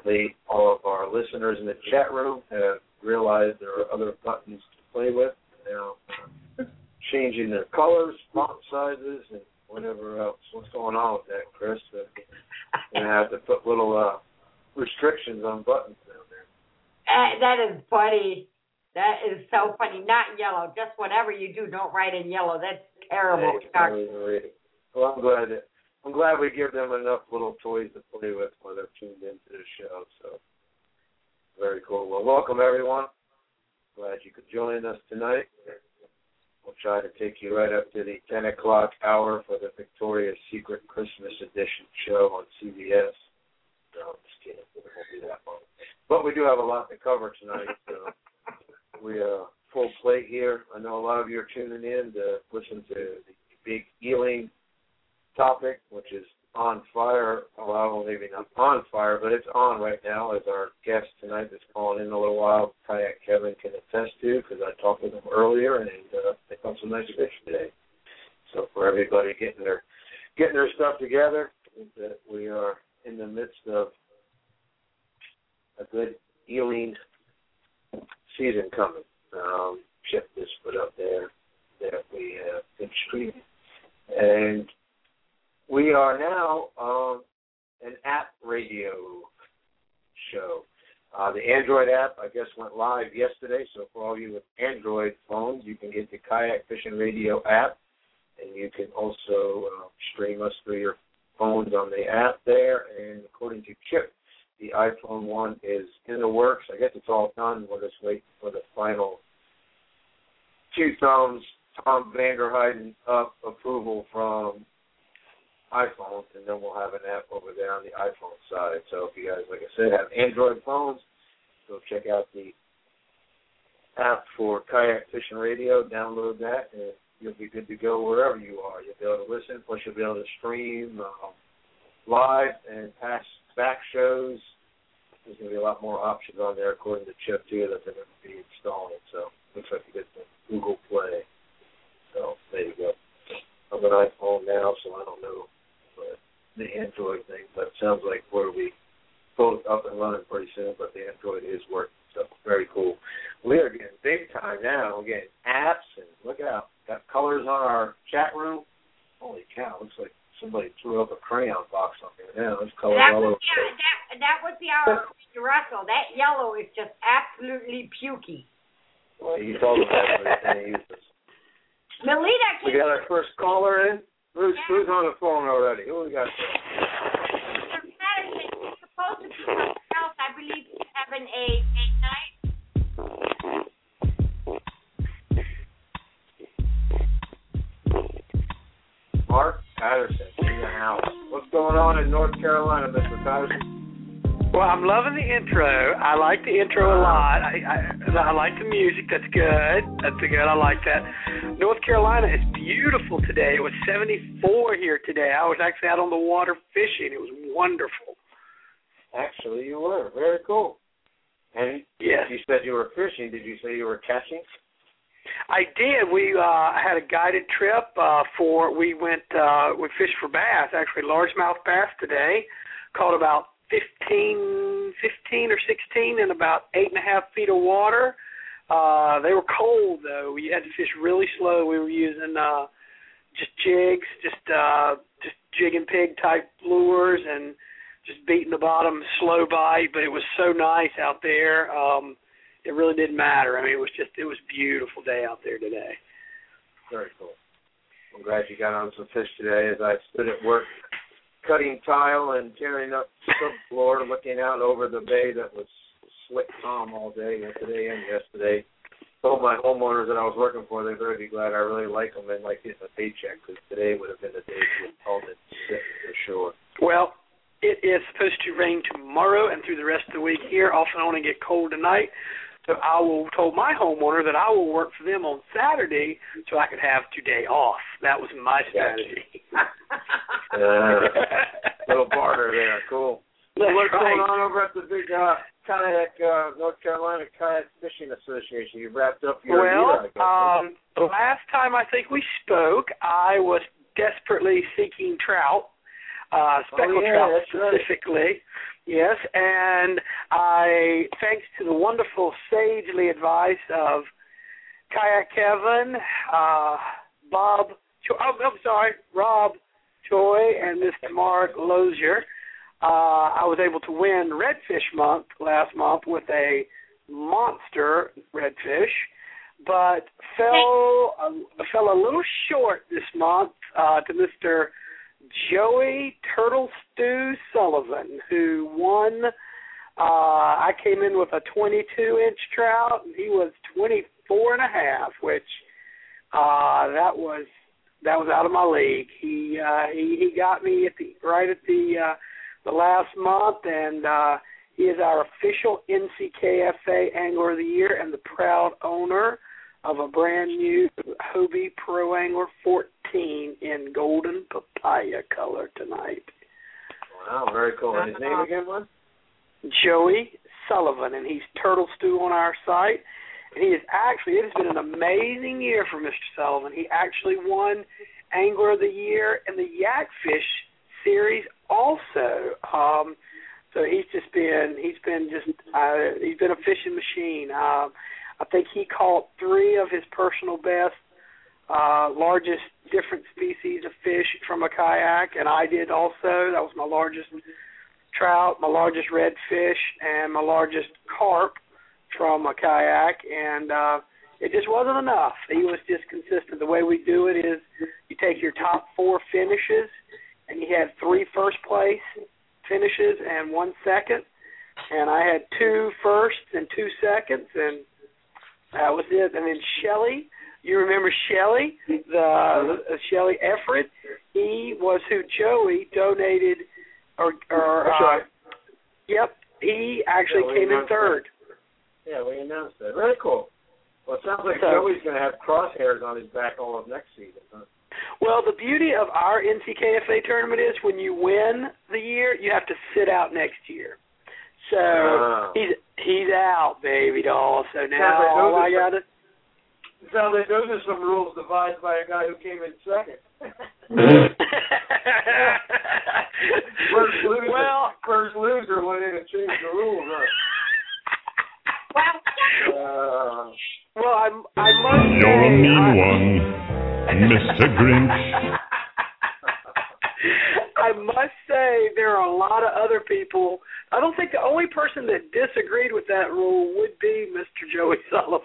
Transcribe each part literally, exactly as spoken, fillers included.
evidently all of our listeners in the chat room have realized there are other buttons to play with. Now, uh, changing their colors, font sizes, and whatever else. What's going on with that, Chris? Uh, you're going to have to put little uh, restrictions on buttons down there. Uh, that is funny. That is so funny. Not yellow. Just whatever you do, don't write in yellow. That's terrible. Hey, well, I'm glad that, I'm glad we give them enough little toys to play with when they're tuned into the show. So, very cool. Well, welcome, everyone. Glad you could join us tonight. We'll try to take you right up to the ten o'clock hour for the Victoria's Secret Christmas Edition show on C B S. No, I'm just kidding. It won't be that long. But we do have a lot to cover tonight. So we are uh, full plate here. I know a lot of you are tuning in to listen to the big healing topic, which is on fire. Well, maybe not on fire, but it's on right now, as our guest tonight that's calling in a little while, Kayak Kevin, can attest to, because I talked with him earlier, and uh, they caught some nice fish today. So for everybody getting their getting their stuff together, that we are in the midst of a good healing season coming. Um, Chip just put up there that we have been streaming. And we are now um, an app radio show. Uh, the Android app, I guess, went live yesterday, so for all you with Android phones, you can get the Kayak Fishing Radio app, and you can also uh, stream us through your phones on the app there. And according to Chip, the iPhone one is in the works. I guess it's all done. We're just waiting for the final two thumbs, Tom Vanderheiden up approval from iPhones, and then we'll have an app over there on the iPhone side. So if you guys, like I said, have Android phones, go check out the app for Kayak Fishing Radio, download that, and you'll be good to go wherever you are. You'll be able to listen, plus you'll be able to stream um, live and past back shows. There's going to be a lot more options on there, according to Chip, too, that they're going to be installing. So looks like you get the Google Play. So there you go. I'm an iPhone now, so I don't know but the Android thing, but it sounds like we'll be both up and running pretty soon, but the Android is working, so very cool. We are getting big time now. We're getting apps, and look out. Got colors on our chat room. Holy cow, looks like somebody threw up a crayon box on here now. There's colors that all was over. The, that, that was the hour of Russell. That yellow is just absolutely pukey. Well, you told them that, but it's kind of useless. Melita, we got our first caller in. Who's, yeah. who's on the phone already? Who we got there? Mister Patterson, you're supposed to be something else. I believe you're having a date night. Mark Patterson in the house. What's going on in North Carolina, Mister Patterson? Well, I'm loving the intro. I like the intro a lot. I, I I like the music. That's good. That's good. I like that. North Carolina is beautiful today. It was seventy-four here today. I was actually out on the water fishing. It was wonderful. Actually, you were. Very cool. And yes. You said you were fishing. Did you say you were catching? I did. We uh, had a guided trip uh, for, we went, uh, we fished for bass, actually largemouth bass today. Caught about fifteen, fifteen or sixteen in about eight and a half feet of water. Uh, they were cold, though. We had to fish really slow. We were using uh, just jigs, just uh, just jig and pig type lures, and just beating the bottom, slow bite. But it was so nice out there. Um, it really didn't matter. I mean, it was just it was a beautiful day out there today. Very cool. I'm glad you got on some fish today. As I stood at work, cutting tile and tearing up the floor, looking out over the bay that was slick calm all day, today and yesterday. Told my homeowners that I was working for, they're very glad I really like them and like getting a paycheck, because today would have been the day to get called it sick for sure. Well, it is supposed to rain tomorrow and through the rest of the week here, off and on, and get cold tonight. So I will told my homeowner that I will work for them on Saturday so I could have today off. That was my strategy. uh, little barter there, cool. That's What's right. going on over at the big uh, Kayak, uh, North Carolina Kayak Fishing Association? You wrapped up your Well, year, I guess. um, the last time I think we spoke, I was desperately seeking trout, uh, speckled oh, yeah, trout that's specifically. Right. Yes, and I, thanks to the wonderful sagely advice of Kayak Kevin, uh, Bob, Cho- oh, I'm sorry, Rob Choi, and Mister Mark Lozier, uh, I was able to win Redfish Month last month with a monster redfish, but fell uh, fell a little short this month uh, to Mister Joey Turtle Stew Sullivan, who won. Uh, I came in with a twenty-two inch trout, and he was twenty-four and a half, which uh, that was that was out of my league. He uh, he he got me at the right at the uh, the last month, and uh, he is our official N C K F A Angler of the Year and the proud owner of a brand new Hobie Pro Angler fourteen in golden papaya color tonight. Wow, very cool. And his name again was? Joey Sullivan, and he's Turtle Stew on our site. And he is actually, it has been an amazing year for Mister Sullivan. He actually won Angler of the Year in the Yakfish series also. Um, so he's just been, he's been just, uh, he's been a fishing machine. Um, I think he caught three of his personal best, uh, largest different species of fish from a kayak, and I did also. That was my largest trout, my largest redfish, and my largest carp from a kayak, and uh, it just wasn't enough. He was just consistent. The way we do it is you take your top four finishes, and you had three first place finishes and one second, and I had two firsts and two seconds, and that was it. And then Shelly, you remember Shelly, the uh, Shelly Efford? He was who Joey donated, or, or That's uh, right. Yep, he actually Yeah, we came in announced third. that. Yeah, we announced that. Very cool. Well, it sounds like So- Joey's going to have crosshairs on his back all of next season, huh? Well, the beauty of our N C K F A tournament is when you win the year, you have to sit out next year. So Oh. he's he's out, baby doll. So now Sounds like those all are I some- got to It sounds like those are some rules devised by a guy who came in second. first loser, well, first loser went in and changed the rules, huh? Uh, well, I I must say, You're a mean I, one, Mister Grinch. I must say there are a lot of other people. I don't think the only person that disagreed with that rule would be Mister Joey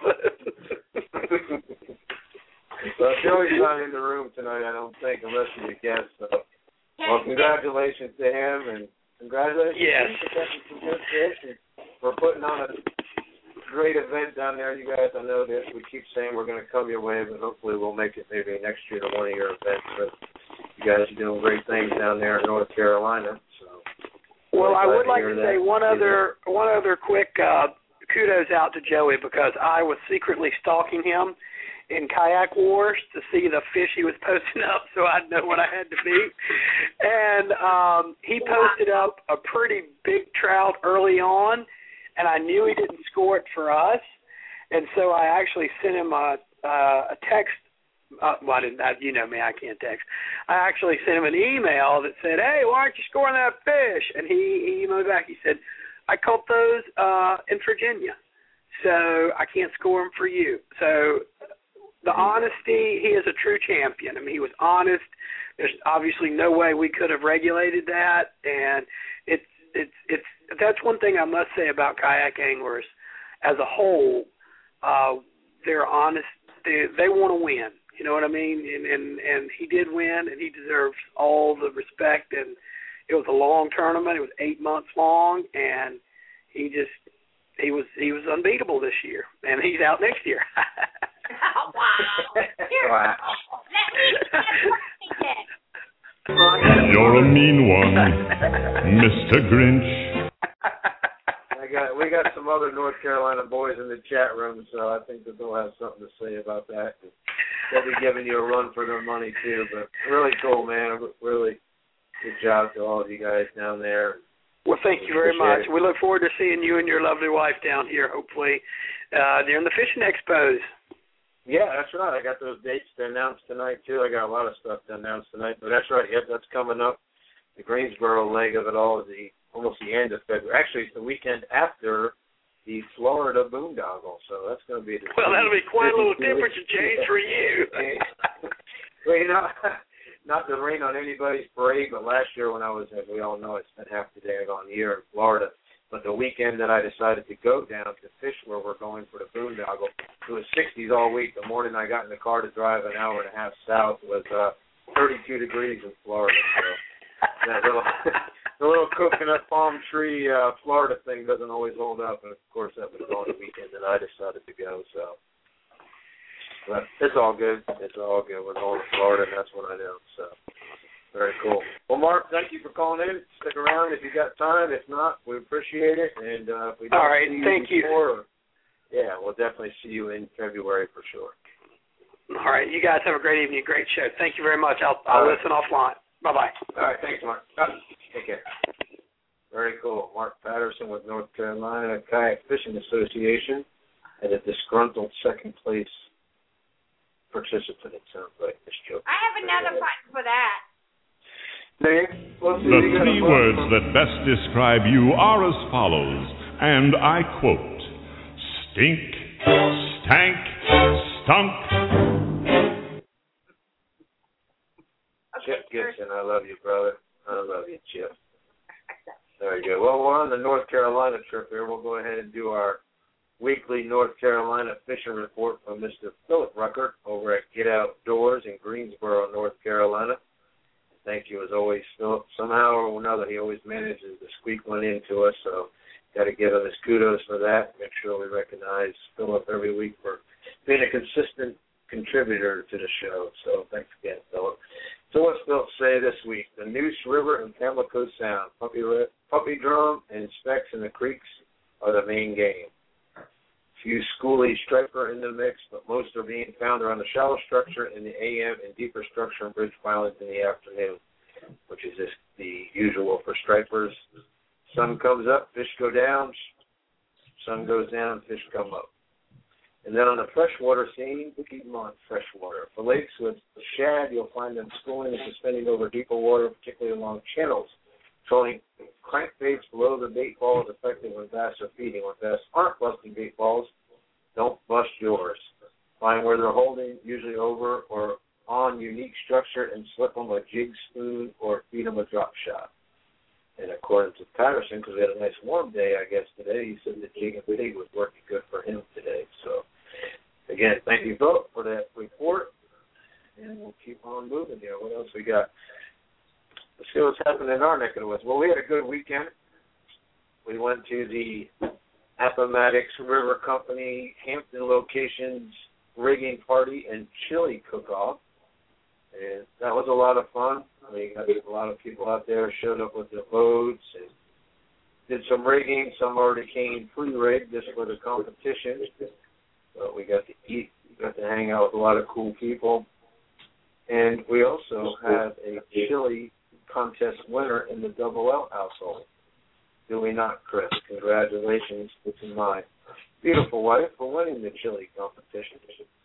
Sullivan. well, Joey's not in the room tonight, I don't think, unless he's a guest. So. Well, congratulations to him, and congratulations Yes. to catching some good fish and for putting on a great event down there, you guys. I know that we keep saying we're going to come your way, but hopefully we'll make it maybe next year to one of your events. But you guys are doing great things down there in North Carolina. So, well, I would like hear to that. say one other one other quick uh, kudos out to Joey, because I was secretly stalking him in Kayak Wars to see the fish he was posting up so I'd know what I had to beat. And um, he posted up a pretty big trout early on, and I knew he didn't score it for us. And so I actually sent him a, uh, a text. Uh, well, I didn't, I, you know me, I can't text. I actually sent him an email that said, hey, why aren't you scoring that fish? And he, he emailed me back. He said, I caught those uh, in Virginia, so I can't score them for you. So the honesty, he is a true champion. I mean, he was honest. There's obviously no way we could have regulated that, and it's it's it's that's one thing I must say about kayak anglers as a whole. Uh, they're honest. They they want to win. You know what I mean? And, and and he did win, and he deserves all the respect. And it was a long tournament. It was eight months long, and he just he was he was unbeatable this year, and he's out next year. Oh, wow. Here, Wow. let me get it. You're a mean one, Mister Grinch. I got we got some other North Carolina boys in the chat room, so I think that they'll have something to say about that. They'll be giving you a run for their money too. But really cool, man. Really good job to all of you guys down there. Well, thank you very Appreciate much. it. We look forward to seeing you and your lovely wife down here, hopefully, uh, during the fishing expos. Yeah, that's right. I got those dates to announce tonight too. I got a lot of stuff to announce tonight, but that's right. Yep, that's coming up. The Greensboro leg of it all is the almost the end of February. Actually, it's the weekend after the Florida boondoggle, so that's going to be the well, that'll be quite a little temperature change for you. Well, you know, not to rain on anybody's parade, but last year when I was, as we all know, I spent half the day on the year in Florida. But the weekend that I decided to go down to fish where we're going for the boondoggle, it was sixties all week. The morning I got in the car to drive an hour and a half south was uh, thirty-two degrees in Florida. So that little, the little coconut palm tree uh, Florida thing doesn't always hold up. And, of course, that was on the weekend that I decided to go. So but it's all good. It's all good. We're going to Florida, and that's what I do. So very cool. Well, Mark, thank you for calling in. Stick around if you got time. If not, we appreciate it. And uh, if we don't all right, see you thank before, you. Yeah, we'll definitely see you in February for sure. All right, you guys have a great evening, great show. Thank you very much. I'll, I'll right. listen offline. Bye-bye. All right, thanks, Mark. Oh, take care. Very cool. Mark Patterson with North Carolina Kayak Fishing Association and a disgruntled second place participant, it sounds like, this joke. I have another button for that. Dave, let's see, The you got a three button words from- that best describe you are as follows, and I quote, stink, stank, stunk. Chip Gibson, I love you, brother. I love you, Chip. There you go. Well, we're on the North Carolina trip here. We'll go ahead and do our weekly North Carolina fishing report from Mister Philip Ruckert over at Get Outdoors in Greensboro, North Carolina. Thank you, as always, Philip. Somehow or another, he always manages to squeak one into us, so got to give him his kudos for that. Make sure we recognize Philip every week for being a consistent contributor to the show. So thanks again, Philip. So what's Philip say this week? The Neuse River and Pamlico Sound, puppy, puppy drum and specks in the creeks are the main game. Few schoolie striper in the mix, but most are being found around the shallow structure in the A M and deeper structure and bridge pilings in the afternoon, which is just the usual for stripers. Sun comes up, fish go down. Sun goes down, fish come up. And then on the freshwater scene, keep them on freshwater. For lakes with shad, you'll find them schooling and suspending over deeper water, particularly along channels. Trolling crankbaits below the bait ball is effective when bass are feeding. When bass aren't busting bait balls, don't bust yours. Find where they're holding, usually over or on unique structure, and slip them a jig spoon or feed them a drop shot. And according to Patterson, because we had a nice warm day, I guess, today, he said the jig and pig was working good for him today. So, again, thank you, Philip, for that report. And we'll keep on moving here. What else we got? Let's see what's happening in our neck of the woods. Well, we had a good weekend. We went to the Appomattox River Company Hampton Locations rigging party and chili cook-off. And that was a lot of fun. We got a lot of people out there, showed up with their boats and did some rigging. Some already came pre-rigged just for the competition. So we got to eat, we got to hang out with a lot of cool people. And we also have a chili contest winner in the Double L household. Do we not, Chris? Congratulations to my beautiful wife for winning the chili competition.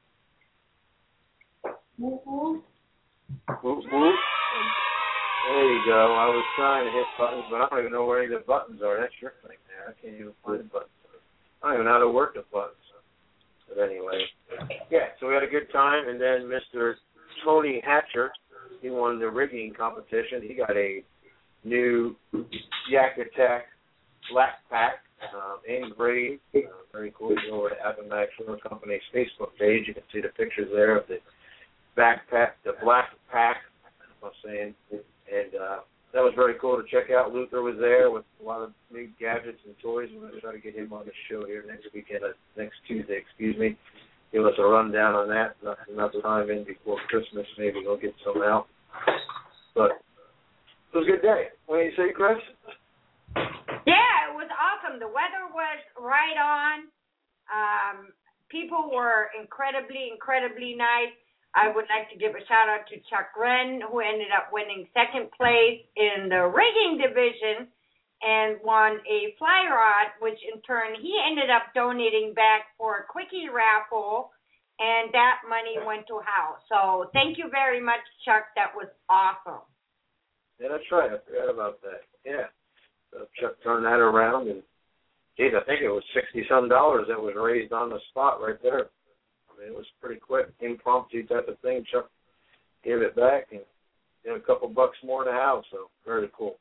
Mm-hmm. Whoop, whoop. There you go. I was trying to hit buttons, but I don't even know where any of the buttons are. That's your thing there. I can't even find the buttons. I don't even know how to work the buttons. But anyway, yeah, so we had a good time, and then Mister Tony Hatcher, he won the rigging competition. He got a new Yak Attack Black Pack um, engraved. Uh, very cool. You go over to Appomattox River Company's Facebook page. You can see the pictures there of the backpack, the Black Pack, I'm saying. And uh, that was very cool to check out. Luther was there with a lot of new gadgets and toys. We're going to try to get him on the show here next weekend, uh, next Tuesday, excuse me. Give us a rundown on that. Not enough time in before Christmas. Maybe we'll get some out. But it was a good day. What do you say, Chris? Yeah, it was awesome. The weather was right on. Um, people were incredibly, incredibly nice. I would like to give a shout-out to Chuck Wren, who ended up winning second place in the rigging division and won a fly rod, which in turn he ended up donating back for a quickie raffle, and that money went to Hal. So thank you very much, Chuck. That was awesome. Yeah, that's right. I forgot about that. Yeah. So Chuck turned that around, and geez, I think it was sixty some dollars that was raised on the spot right there. I mean, it was pretty quick, impromptu type of thing. Chuck gave it back and did a couple bucks more in the house. So very cool.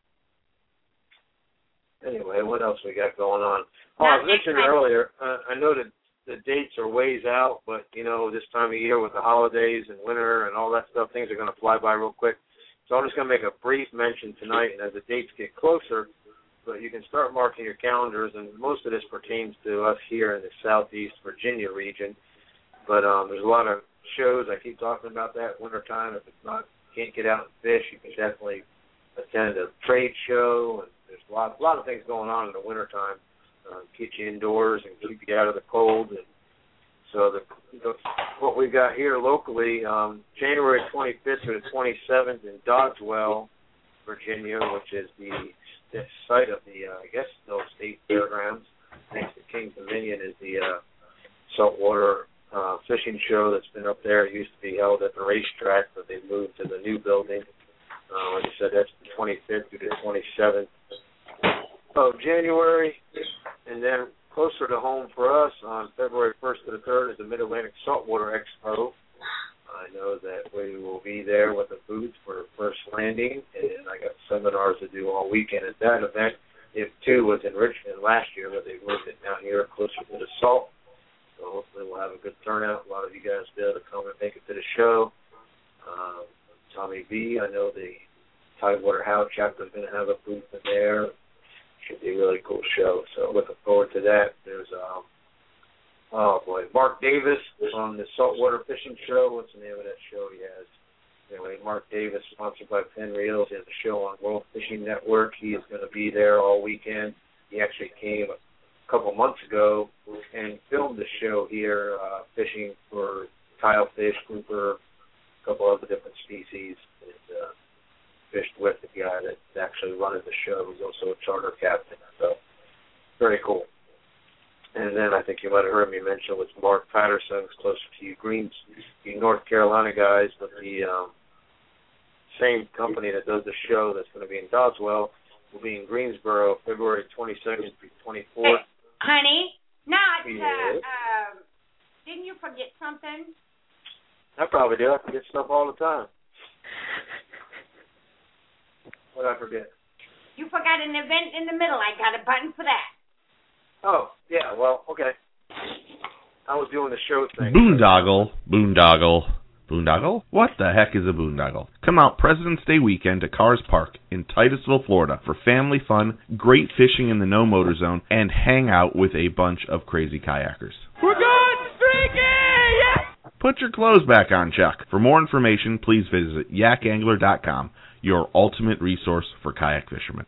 Anyway, what else we got going on? Oh, I mentioned earlier, uh, I know that the dates are ways out, but, you know, this time of year with the holidays and winter and all that stuff, things are going to fly by real quick. So I'm just going to make a brief mention tonight, and as the dates get closer, but you can start marking your calendars, and most of this pertains to us here in the Southeast Virginia region. But um, there's a lot of shows. I keep talking about that wintertime. If it's not, can't get out and fish, you can definitely attend a trade show, and there's a lot, a lot of things going on in the wintertime. Uh, keep you indoors and keep you out of the cold. And so the, the what we got here locally, um, January twenty-fifth through the twenty-seventh in Dodgewell, Virginia, which is the, the site of the, uh, I guess, those state fairgrounds. Next to Kings Dominion is the uh, saltwater uh, fishing show that's been up there. It used to be held at the racetrack, but they moved to the new building. Uh, like I said, that's the twenty-fifth through the twenty-seventh of January. And then closer to home for us, on February first to the third, is the Mid-Atlantic Saltwater Expo. I know that we will be there with a booth for First Landing, and I got seminars to do all weekend at that event. It, too, was in Richmond last year, but they moved it down here closer to the salt. So hopefully we'll have a good turnout. A lot of you guys will be able to come and make it to the show. Um, Tommy B, I know the Tidewater How chapter is going to have a booth in there. Should be a really cool show. So looking forward to that. There's, um, oh boy, Mark Davis on the Saltwater Fishing Show. What's the name of that show he has? Anyway, Mark Davis, sponsored by Penn Reels. He has a show on World Fishing Network. He is going to be there all weekend. He actually came a couple months ago and filmed the show here, uh, fishing for tilefish, grouper, a couple other different species. And, uh, fished with the guy that's actually running the show, who's also a charter captain. So, very cool. And then I think you might have heard me mention was Mark Patterson, who's closer to you, Greens, you North Carolina guys, but the um, same company that does the show that's going to be in Dodgewell will be in Greensboro, February twenty-second through twenty-fourth. Hey, honey, not, yes. uh, um, didn't you forget something? I probably do. I forget stuff all the time. What did I forget? You forgot an event in the middle. I got a button for that. Oh, yeah, well, okay. I was doing the show thing. Boondoggle, boondoggle, boondoggle? What the heck is a boondoggle? Come out President's Day weekend to Cars Park in Titusville, Florida for family fun, great fishing in the no motor zone, and hang out with a bunch of crazy kayakers. We're going streaking! Yeah! Put your clothes back on, Chuck. For more information, please visit yak angler dot com. Your ultimate resource for kayak fishermen.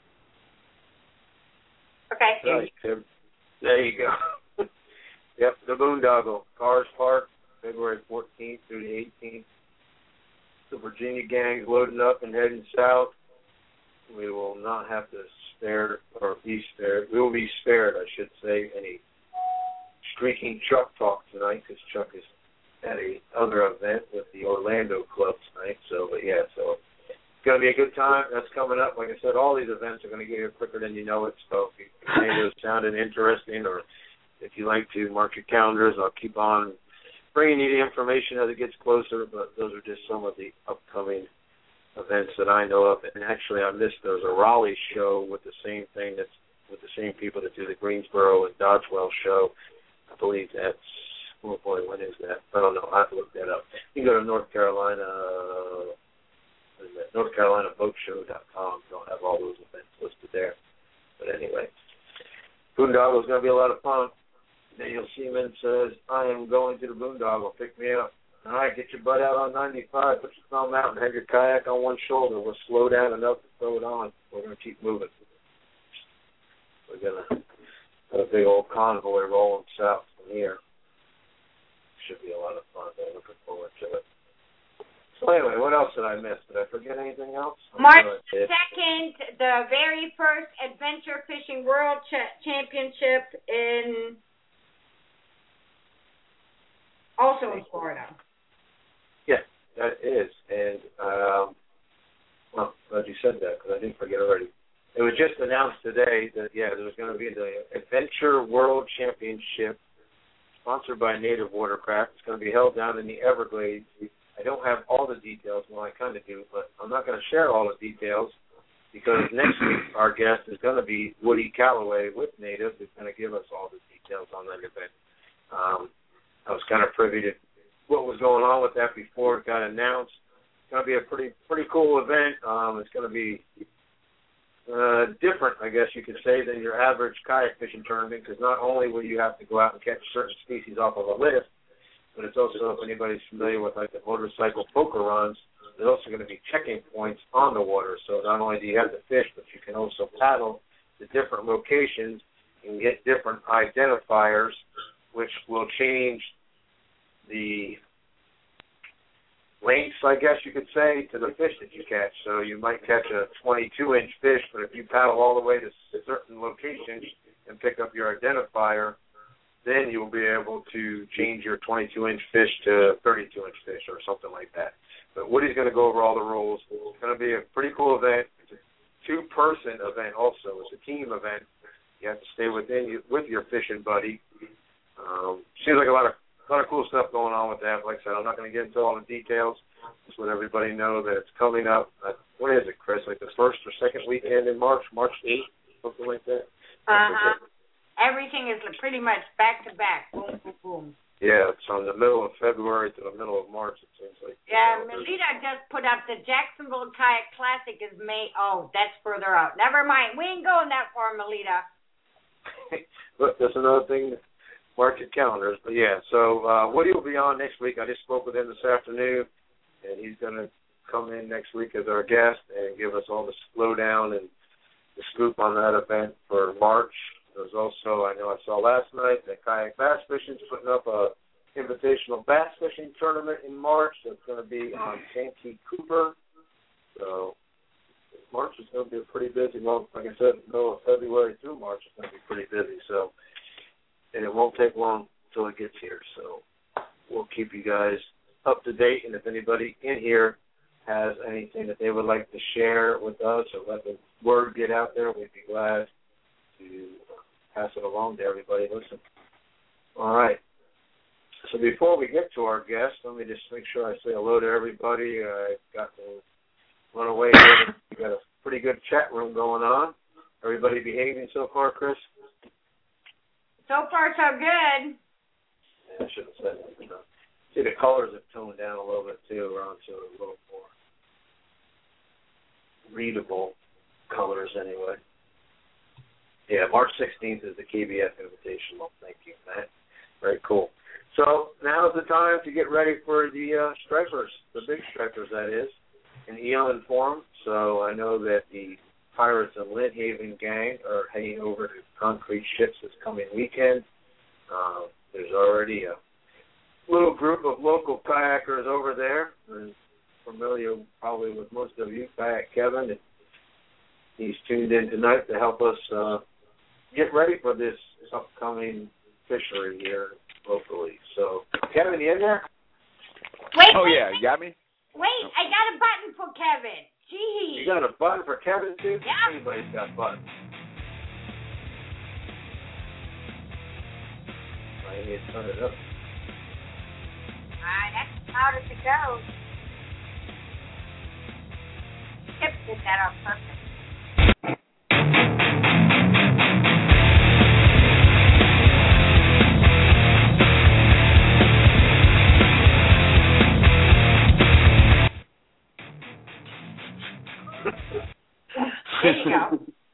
Okay. Right, Tim. There you go. Yep, the Boondoggle, Cars Park, February fourteenth through the eighteenth. The Virginia gang's loading up and heading south. We will not have to spare, or be spared. We will be spared, I should say, any streaking Chuck talk tonight, because Chuck is at a other event with the Orlando Club tonight. So, but yeah, so it's going to be a good time. That's coming up. Like I said, all these events are going to get here quicker than you know it. So if any of those sounded interesting, or if you like to mark your calendars, I'll keep on bringing you the information as it gets closer. But those are just some of the upcoming events that I know of. And actually, I missed. There's a Raleigh show with the same thing. That's with the same people that do the Greensboro and Dodgewell show. I believe that's. Oh boy, when is that? I don't know. I have to look that up. You can go to North Carolina. What is that? North Carolina Boat Show dot com. They'll have all those events listed there. But anyway, Boondoggle is going to be a lot of fun. Daniel Seaman says, "I am going to the Boondoggle. Pick me up. All right, get your butt out on ninety-five. Put your thumb out and have your kayak on one shoulder. We'll slow down enough to throw it on. We're going to keep moving. We're going to have a big old convoy rolling south from here. Should be a lot of fun. I'm looking forward to it." So anyway, what else did I miss? Did I forget anything else? March second, the very first Adventure Fishing World Ch- Championship in, also in Florida. Yeah, that is. And, um, well, glad you said that, because I didn't forget already. it was just announced today that, yeah, there's going to be the Adventure World Championship sponsored by Native Watercraft. It's going to be held down in the Everglades. I don't have all the details. Well, I kind of do, but I'm not going to share all the details because next week our guest is going to be Woody Calloway with Native, who's going to give us all the details on that event. Um, I was kind of privy to what was going on with that before it got announced. It's going to be a pretty pretty cool event. Um, it's going to be uh, different, I guess you could say, than your average kayak fishing tournament because not only will you have to go out and catch certain species off of a list, but it's also, if anybody's familiar with like the motorcycle poker runs, there's also going to be checking points on the water. So not only do you have the fish, but you can also paddle to different locations and get different identifiers, which will change the lengths, I guess you could say, to the fish that you catch. So you might catch a twenty-two inch fish, but if you paddle all the way to certain locations and pick up your identifier, then you'll be able to change your twenty-two inch fish to thirty-two inch fish or something like that. But Woody's going to go over all the rules. It's going to be a pretty cool event. It's a two-person event also. It's a team event. You have to stay within you, with your fishing buddy. Um, seems like a lot of a lot of cool stuff going on with that. Like I said, I'm not going to get into all the details. Just let everybody know that it's coming up. Uh, what is it, Chris? Like the first or second weekend in March, March eighth, something like that? Uh-huh. Everything is pretty much back-to-back. Boom, boom, boom. Yeah, it's from the middle of February to the middle of March, it seems like. Yeah, Melita just put up the Jacksonville Kayak Classic is May. Oh, that's further out. Never mind. We ain't going that far, Melita. Look, that's another thing. Mark your calendars. But, yeah, so uh, Woody will be on next week. I just spoke with him this afternoon, and he's going to come in next week as our guest and give us all the slowdown and the scoop on that event for March. There's also, I know I saw last night that Kayak Bass Fishing is putting up a invitational bass fishing tournament in March. That's going to be on Santee Cooper. So March is going to be a pretty busy month. Like I said, middle of February through March is going to be pretty busy. So, and it won't take long until it gets here. So we'll keep you guys up to date. And if anybody in here has anything that they would like to share with us or let the word get out there, we'd be glad to pass it along to everybody. Listen. All right. So before we get to our guest, let me just make sure I say hello to everybody. I got to run away here. We got a pretty good chat room going on. Everybody behaving so far, Chris? So far, so good. Yeah, I should have said that. You know. See, the colors have toned down a little bit, too. We're on to a little more readable colors anyway. Yeah, March sixteenth is the K B F Invitational. Thank you, Matt. Very cool. So now's the time to get ready for the uh, stripers, the big stripers, that is, in Elan form. So I know that the Pirates of Lynn Haven gang are heading over to Concrete Ships this coming weekend. Uh, there's already a little group of local kayakers over there. They're familiar probably with most of you, Kayak Kevin. And he's tuned in tonight to help us uh, get ready for this upcoming fishery here locally. So, Kevin, you in there? Wait, oh, wait, yeah. wait. You got me? Wait, I got a button for Kevin. Gee. You got a button for Kevin, too? Yeah. Everybody's got buttons. I need to turn it up. All right, that's how does it go? Chip did that on purpose. There you go.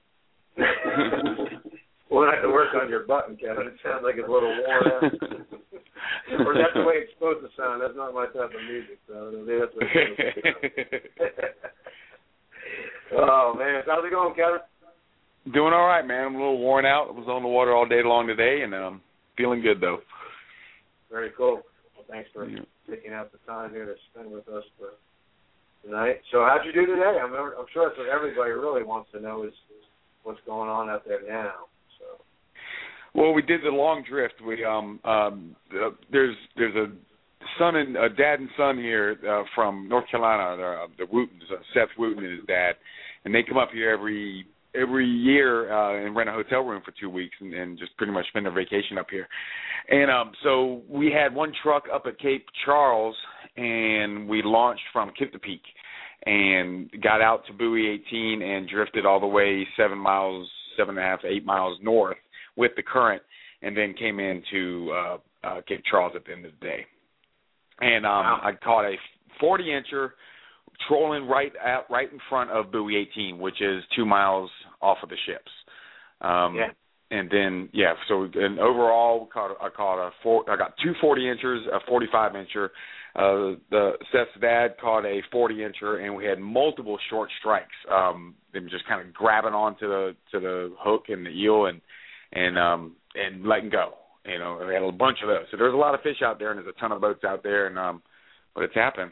We'll have to work on your button, Kevin. It sounds like it's a little worn out. Or that's the way it's supposed to sound. That's not my type of music, so maybe that's what it's supposed to sound. Oh, man. How's it going, Kevin? Doing all right, man. I'm a little worn out. I was on the water all day long today, and um, feeling good, though. Very cool. Well, thanks for yeah. taking out the time here to spend with us for tonight. So how'd you do today? I'm, I'm sure that's what everybody really wants to know is what's going on out there now. So. Well, we did the long drift. We um um uh, there's there's a son and a dad and son here uh, from North Carolina. Uh, the Wootens, uh, Seth Wooten and his dad, and they come up here every every year uh, and rent a hotel room for two weeks and, and just pretty much spend their vacation up here. And um, so we had one truck up at Cape Charles, and we launched from Kittapeak and got out to Buoy eighteen and drifted all the way seven miles, seven and a half, eight miles north with the current, and then came into uh, uh, Cape Charles at the end of the day. And um, wow. I caught a forty-incher trolling right at, right in front of Buoy eighteen, which is two miles off of the ships. Um, yeah. And then, yeah, so and overall, caught, I caught a four, I got two forty-inchers, a forty-five-incher. Uh, the Seth's dad caught a forty-incher, and we had multiple short strikes. Um, them just kind of grabbing onto the to the hook and the eel and and um, and letting go. You know, we had a bunch of those. So there's a lot of fish out there, and there's a ton of boats out there, and um, but it's happening.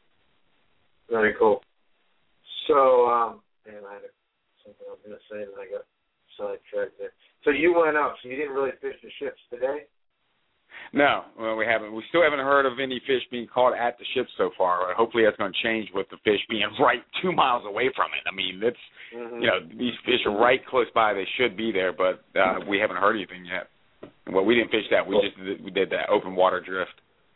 Very cool. So, um, man, I had something I was going to say, and I got sidetracked there. So you went up, so you didn't really fish the ships today? No, well, we haven't. We still haven't heard of any fish being caught at the ships so far. Hopefully that's going to change with the fish being right two miles away from it. I mean, it's, mm-hmm. you know, these fish are right close by. They should be there, but uh, we haven't heard anything yet. Well, we didn't fish that. We just did, we did that open water drift.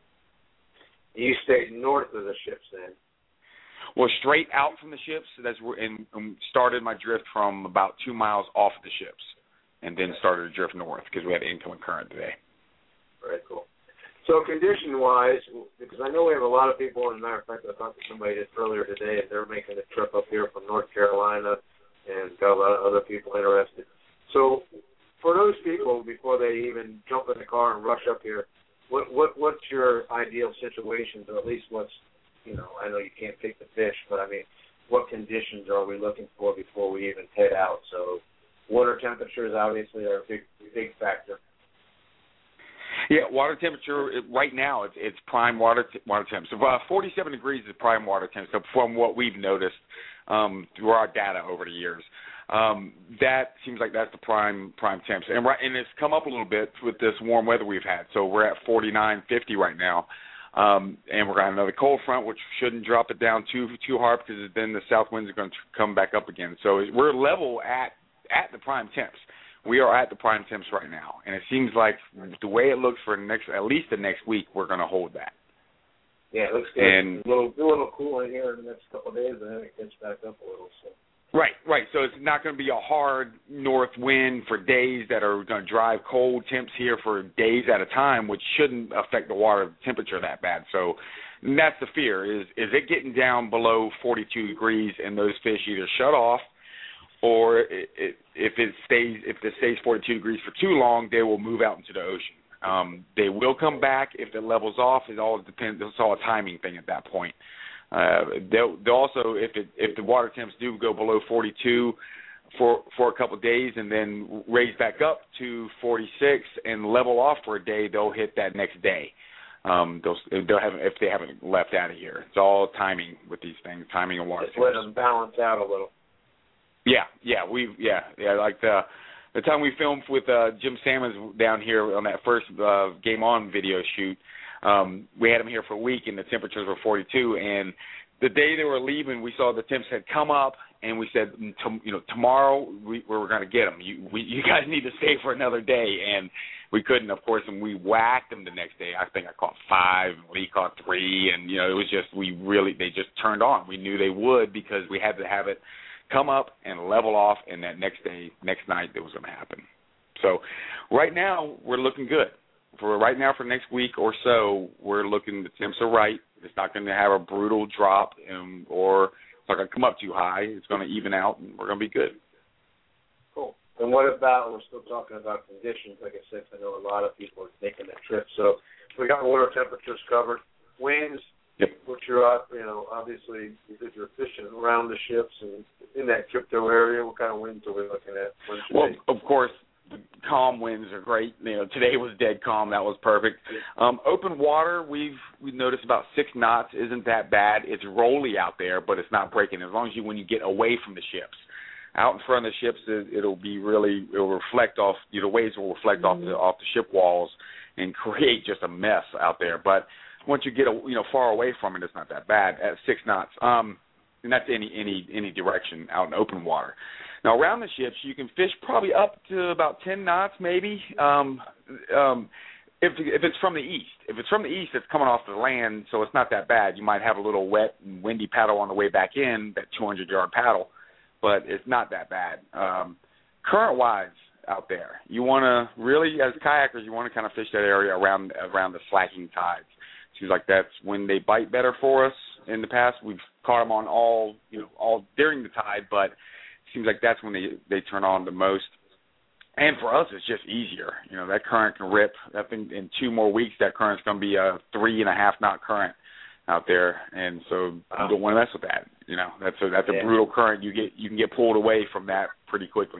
You stayed north of the ships then? Well, straight out from the ships. That's where, and, and started my drift from about two miles off the ships, and then started to drift north because we had incoming current today. Very cool. So condition-wise, because I know we have a lot of people, and as a matter of fact, I talked to somebody just earlier today, and they're making a trip up here from North Carolina, and got a lot of other people interested. So for those people, before they even jump in the car and rush up here, what what what's your ideal situation, or at least what's, you know, I know you can't pick the fish, but I mean, what conditions are we looking for before we even head out? So water temperatures obviously are a big, big factor. Yeah, water temperature right now it's, it's prime water water temp. So uh, forty-seven degrees is prime water temp. So from what we've noticed um, through our data over the years, um, that seems like that's the prime prime temps. And right, and it's come up a little bit with this warm weather we've had. So we're at forty-nine, fifty right now. Um, and we're going to have another cold front, which shouldn't drop it down too too hard because then the south winds are going to come back up again. So we're level at at the prime temps. We are at the prime temps right now, and it seems like the way it looks for next at least the next week, we're going to hold that. Yeah, it looks good. And a little, a little cool in here in the next couple of days, and then it gets back up a little. So. Right, right. So it's not going to be a hard north wind for days that are going to drive cold temps here for days at a time, which shouldn't affect the water temperature that bad. So that's the fear, is is it getting down below forty-two degrees and those fish either shut off, or it, it, if it stays if it stays forty-two degrees for too long, they will move out into the ocean. Um, they will come back if it levels off. It all depends. It's all a timing thing at that point. Uh, they'll, they'll also, if it, if the water temps do go below forty-two for for a couple of days and then raise back up to forty-six and level off for a day, they'll hit that next day. Um, they'll they'll have if they haven't left out of here. It's all timing with these things, timing and water temps. Just let them balance out a little. Yeah, yeah, we yeah yeah like the the time we filmed with uh, Jim Salmons down here on that first uh, Game On video shoot. Um, we had them here for a week, and the temperatures were forty-two. And the day they were leaving, we saw the temps had come up, and we said, you know, tomorrow we, we were going to get them. You, we, you guys need to stay for another day, and we couldn't, of course. And we whacked them the next day. I think I caught five, and Lee caught three, and you know, it was just we really they just turned on. We knew they would because we had to have it come up and level off, and that next day, next night, it was going to happen. So right now we're looking good. For right now, for next week or so, we're looking, the temps are right. It's not going to have a brutal drop um, or it's not going to come up too high. It's going to even out, and we're going to be good. Cool. And what about, we're still talking about conditions. Like I said, I know a lot of people are taking that trip. So we got water temperatures covered. Winds, yep. Which are up, you know, obviously, if you're fishing around the ships and in that crypto area, what kind of winds are we looking at? Well, of course, calm winds are great. You know, today was dead calm. That was perfect. Um, open water, we've we've noticed about six knots isn't that bad. It's rolly out there, but it's not breaking. As long as you when you get away from the ships, out in front of the ships, it, it'll be really it'll reflect off. You know, the waves will reflect mm-hmm. off the off the ship walls and create just a mess out there. But once you get a, you know far away from it, it's not that bad at six knots. Um, and that's any any any direction out in open water. Now around the ships, you can fish probably up to about ten knots, maybe. Um, um, if if it's from the east, if it's from the east, it's coming off the land, so it's not that bad. You might have a little wet and windy paddle on the way back in, that two hundred yard paddle, but it's not that bad. Um, current wise out there, you want to really, as kayakers, you want to kind of fish that area around around the slacking tides. Seems like that's when they bite better for us. In the past, we've caught them on all, you know, all during the tide, but it seems like that's when they they turn on the most. And for us, it's just easier. You know, that current can rip. I think in two more weeks, that current's going to be a three and a half knot current out there, and so you don't want to mess with that. You know, that's a that's a yeah. brutal current. You get you can get pulled away from that pretty quickly.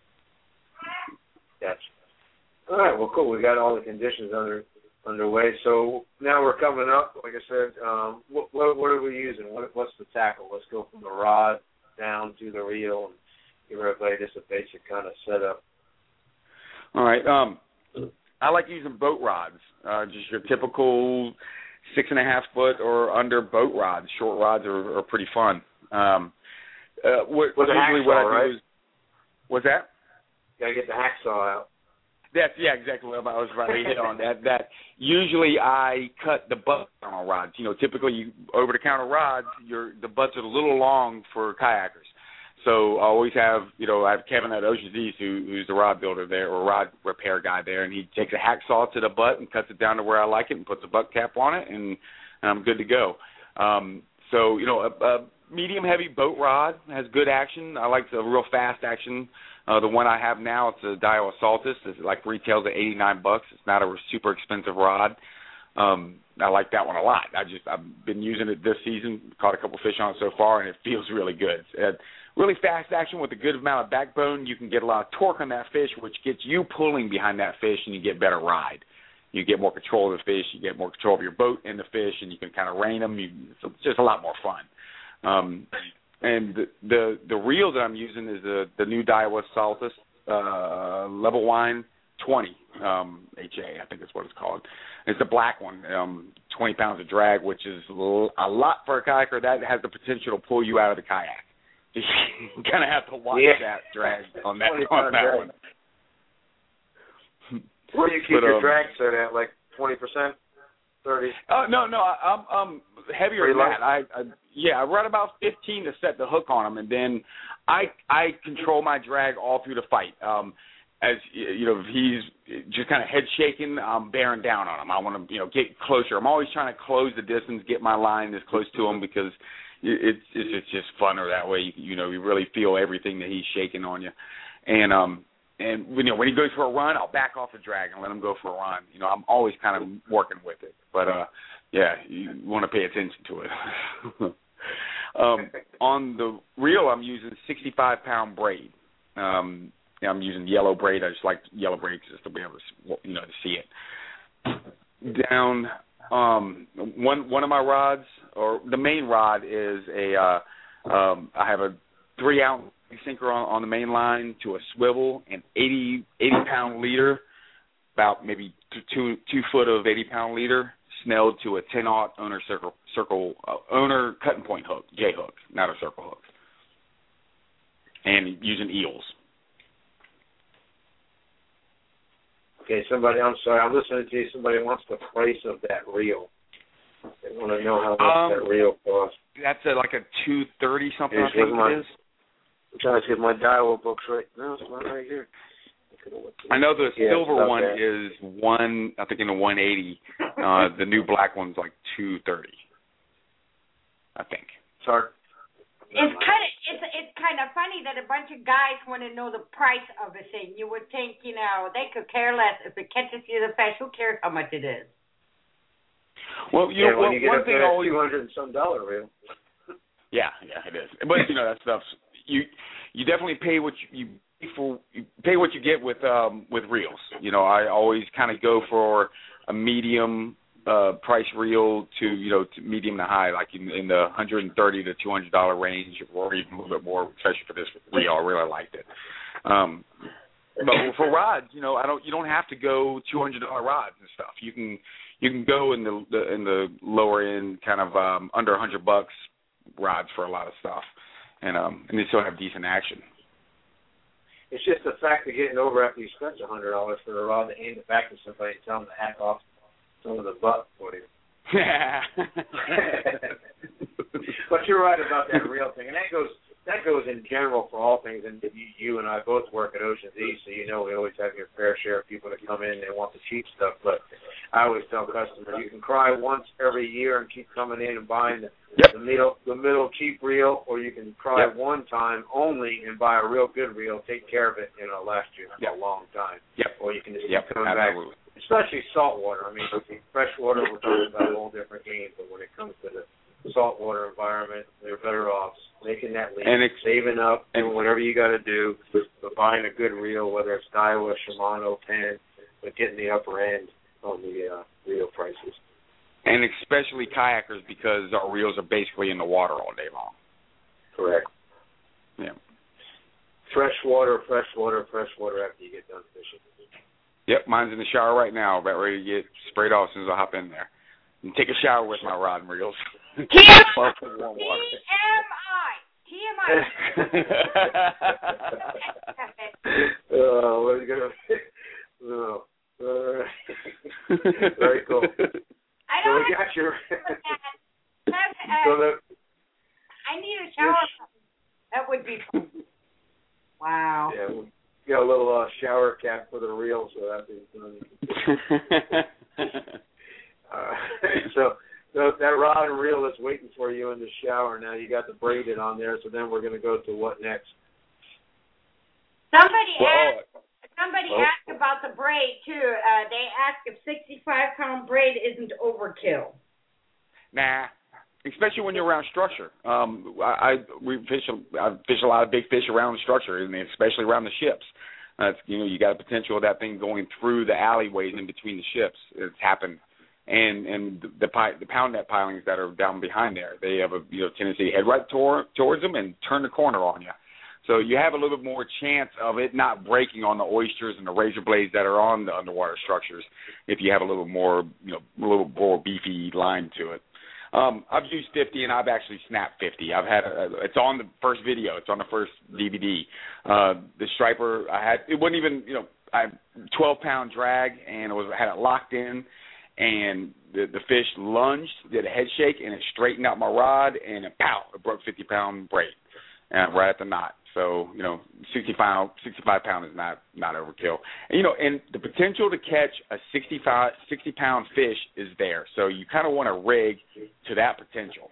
Gotcha. All right. Well, cool. We got all the conditions under. underway. So now we're coming up. Like I said, um, what, what, what are we using? What, what's the tackle? Let's go from the rod down to the reel and give everybody just a basic kind of setup. All right. Um, I like using boat rods, uh, just your typical six and a half foot or under boat rods. Short rods are, are pretty fun. Um, uh, what, With usually hacksaw, what I do right? is, what's that? Got to get the hacksaw out. That's yeah, exactly what I was about to hit on. That that usually I cut the butt on rods. You know, typically you over the counter rods, your the butts are a little long for kayakers. So I always have, you know, I have Kevin at Ocean's East who, who's the rod builder there or rod repair guy there, and he takes a hacksaw to the butt and cuts it down to where I like it and puts a butt cap on it, and, and I'm good to go. Um, so you know, a, a medium heavy boat rod has good action. I like the real fast action. Uh, the one I have now, it's a Daiwa Saltus. It's like retails at eighty-nine bucks. It's not a super expensive rod. Um, I like that one a lot. I just I've been using it this season. Caught a couple fish on it so far, and it feels really good. It's uh, really fast action with a good amount of backbone. You can get a lot of torque on that fish, which gets you pulling behind that fish, and you get better ride. You get more control of the fish. You get more control of your boat and the fish, and you can kind of rein them. You, it's just a lot more fun. Um, And the, the the reel that I'm using is the the new Daiwa Saltus uh, Level Wine twenty um, H A, I think is what it's called. It's the black one, um, twenty pounds of drag, which is a lot for a kayaker. That has the potential to pull you out of the kayak. You kind of have to watch yeah. that drag on that on that drag. one. Where do you keep but, your um, drag set at? Like twenty percent, thirty? Oh uh, no, no, I, I'm I'm heavier Pretty than light? that. I, I yeah, I run about fifteen to set the hook on them, and then I I control my drag all through the fight. Um, as you know, if he's just kind of head shaking, I'm bearing down on him. I want to you know get closer. I'm always trying to close the distance, get my line as close to him because it's it's, it's just funner that way. You, you know, you really feel everything that he's shaking on you, and um. And you know, when he goes for a run, I'll back off the drag and let him go for a run. You know, I'm always kind of working with it. But uh, yeah, you want to pay attention to it. um, on the reel, I'm using sixty-five pound braid. Um, yeah, I'm using yellow braid. I just like yellow braid just to be able to, you know, to see it. Down um, one one of my rods, or the main rod is a. Uh, um, I have a three ounce sinker on, on the main line to a swivel and eighty pound leader, about maybe two, two, two foot of eighty pound leader, snelled to a ten aught owner circle, circle uh, owner cutting point hook, J hook, not a circle hook, and using eels. Okay, somebody, I'm sorry, I'm listening to you. Somebody wants the price of that reel. They want to know how much um, that reel costs. That's a, like a two thirty something. Here's I think my, it is. I'm trying to get my Daiwa books right now. It's one right here. I know the yeah, silver one that. is one. I think in the one eighty. Uh, the new black one's like two thirty. I think. Sorry. It's kind of it's it's kind of funny that a bunch of guys want to know the price of a thing. You would think, you know, they could care less if it catches you the fish. Who cares how much it is? Well, you yeah, know, when one, you get one up thing there, always. two hundred and some dollar reel. Yeah, yeah, it is. But you know that stuff's you. You definitely pay what you, you pay for. You pay what you get with um with reels. You know, I always kind of go for a medium uh price reel to you know to medium to high, like in, in the one hundred thirty to two hundred dollar range, or even a little bit more, especially for this reel. I really liked it. Um, but for rods, you know, I don't. You don't have to go two hundred dollar rods and stuff. You can you can go in the, the in the lower end, kind of um, under a hundred bucks. rods for a lot of stuff, and um, and they still have decent action. It's just the fact of getting over after you spent a hundred dollars for a rod to hand it back to somebody and tell them to hack off some of the butt for you. But you're right about that reel thing, and that goes that goes in general for all things. And you, you and I both work at Ocean's East, so you know we always have your fair share of people that come in and they want the cheap stuff. But I always tell customers, you can cry once every year and keep coming in and buying the, yep. the middle the middle cheap reel, or you can cry yep. one time only and buy a real good reel, take care of it, and it'll last you for yep. a long time. Yep. Or you can just yep. keep coming Absolutely. back. Especially saltwater. I mean, freshwater, we're talking about a whole different game, but when it comes to the saltwater environment, they're better off making that leap, and it's, saving up, and whatever you got to do, but buying a good reel, whether it's Daiwa, Shimano, Penn, but getting the upper end on the uh, reel prices. And especially kayakers, because our reels are basically in the water all day long. Correct. Yeah. Fresh water, fresh water, fresh water after you get done fishing. Yep, mine's in the shower right now, about ready to get sprayed off as soon as I hop in there. And take a shower with my rod and reels. T M I. T M I. Oh, what are you gonna? No. Uh, very cool. I So don't we have got your. have, uh, so that, I need a shower. That would be fun. Wow. Yeah, we got a little uh, shower cap for the reel, so that'd be fun. uh, so. So that rod and reel that's waiting for you in the shower now, you got the braided on there, so then we're going to go to what next? Somebody well, asked somebody oh. asked about the braid, too. Uh, they asked if sixty-five pound braid isn't overkill. Nah, especially when you're around structure. Um, I, I we fish a, I fish a lot of big fish around the structure, and especially around the ships. That's you know you got a potential of that thing going through the alleyways in between the ships. It's happened. And and the the pound net pilings that are down behind there, they have a you know tendency to head right toward, towards them and turn the corner on you. So you have a little bit more chance of it not breaking on the oysters and the razor blades that are on the underwater structures if you have a little more you know a little more beefy line to it. Um, I've used fifty and I've actually snapped fifty. I've had a, it's on the first video, it's on the first D V D. Uh, the striper I had it wasn't even you know I had twelve pound drag and it was I had it locked in. And the, the fish lunged, did a head shake, and it straightened out my rod, and it, pow, it broke fifty pound braid uh, right at the knot. So, you know, sixty-five, sixty-five pound is not, not overkill. And, you know, and the potential to catch a sixty-five, sixty pound fish is there. So you kind of want to rig to that potential.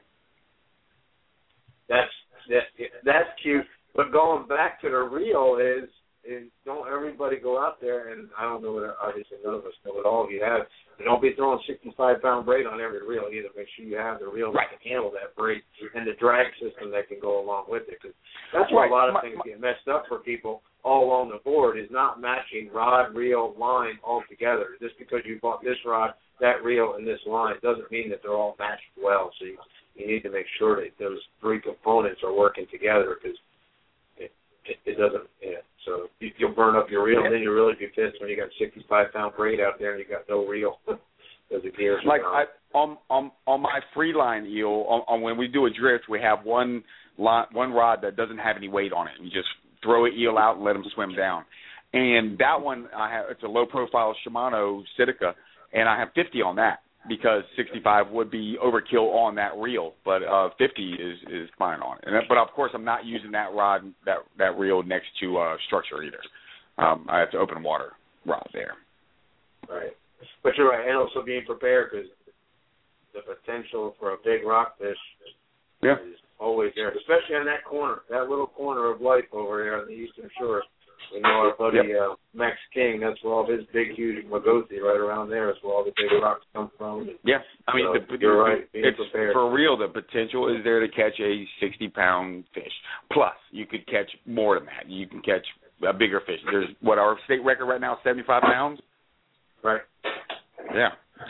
That's, that, that's cute. But going back to the reel is, is don't everybody go out there, and I don't know what, obviously none of us know what all of you have, but don't be throwing sixty-five pound braid on every reel either. Make sure you have the reel right. that can handle that braid and the drag system that can go along with it. Cause that's where right. a lot of my, things my, get messed up for people all along the board is not matching rod, reel, line all together. Just because you bought this rod, that reel, and this line doesn't mean that they're all matched well. So you, you need to make sure that those three components are working together because it, it, it doesn't, yeah. So you, you'll burn up your reel, and then you'll really be pissed when you got sixty-five pound braid out there and you got no reel. Because the gears like are I, on on on my free line eel, on, on when we do a drift, we have one line, one rod that doesn't have any weight on it. You just throw an eel out and let them swim down. And that one, I have it's a low profile Shimano Sitica, and I have fifty on that because sixty-five would be overkill on that reel, but uh, fifty is, is fine on it. And that, but of course, I'm not using that rod that that reel next to uh, structure either. Um, I have to open water rod there. Right, but you're right, and also being prepared because the potential for a big rockfish yeah. is always there, especially on that corner, that little corner of life over there on the eastern shore. We know our buddy yep. uh, Max King. That's where all his big, huge Magothi right around there is where all the big rocks come from. Yeah, I mean, so the, you're the, right. Being it's prepared. for real. The potential is there to catch a sixty-pound fish. Plus, you could catch more than that. You can catch a bigger fish. There's what our state record right now, seventy-five pounds. Right. Yeah.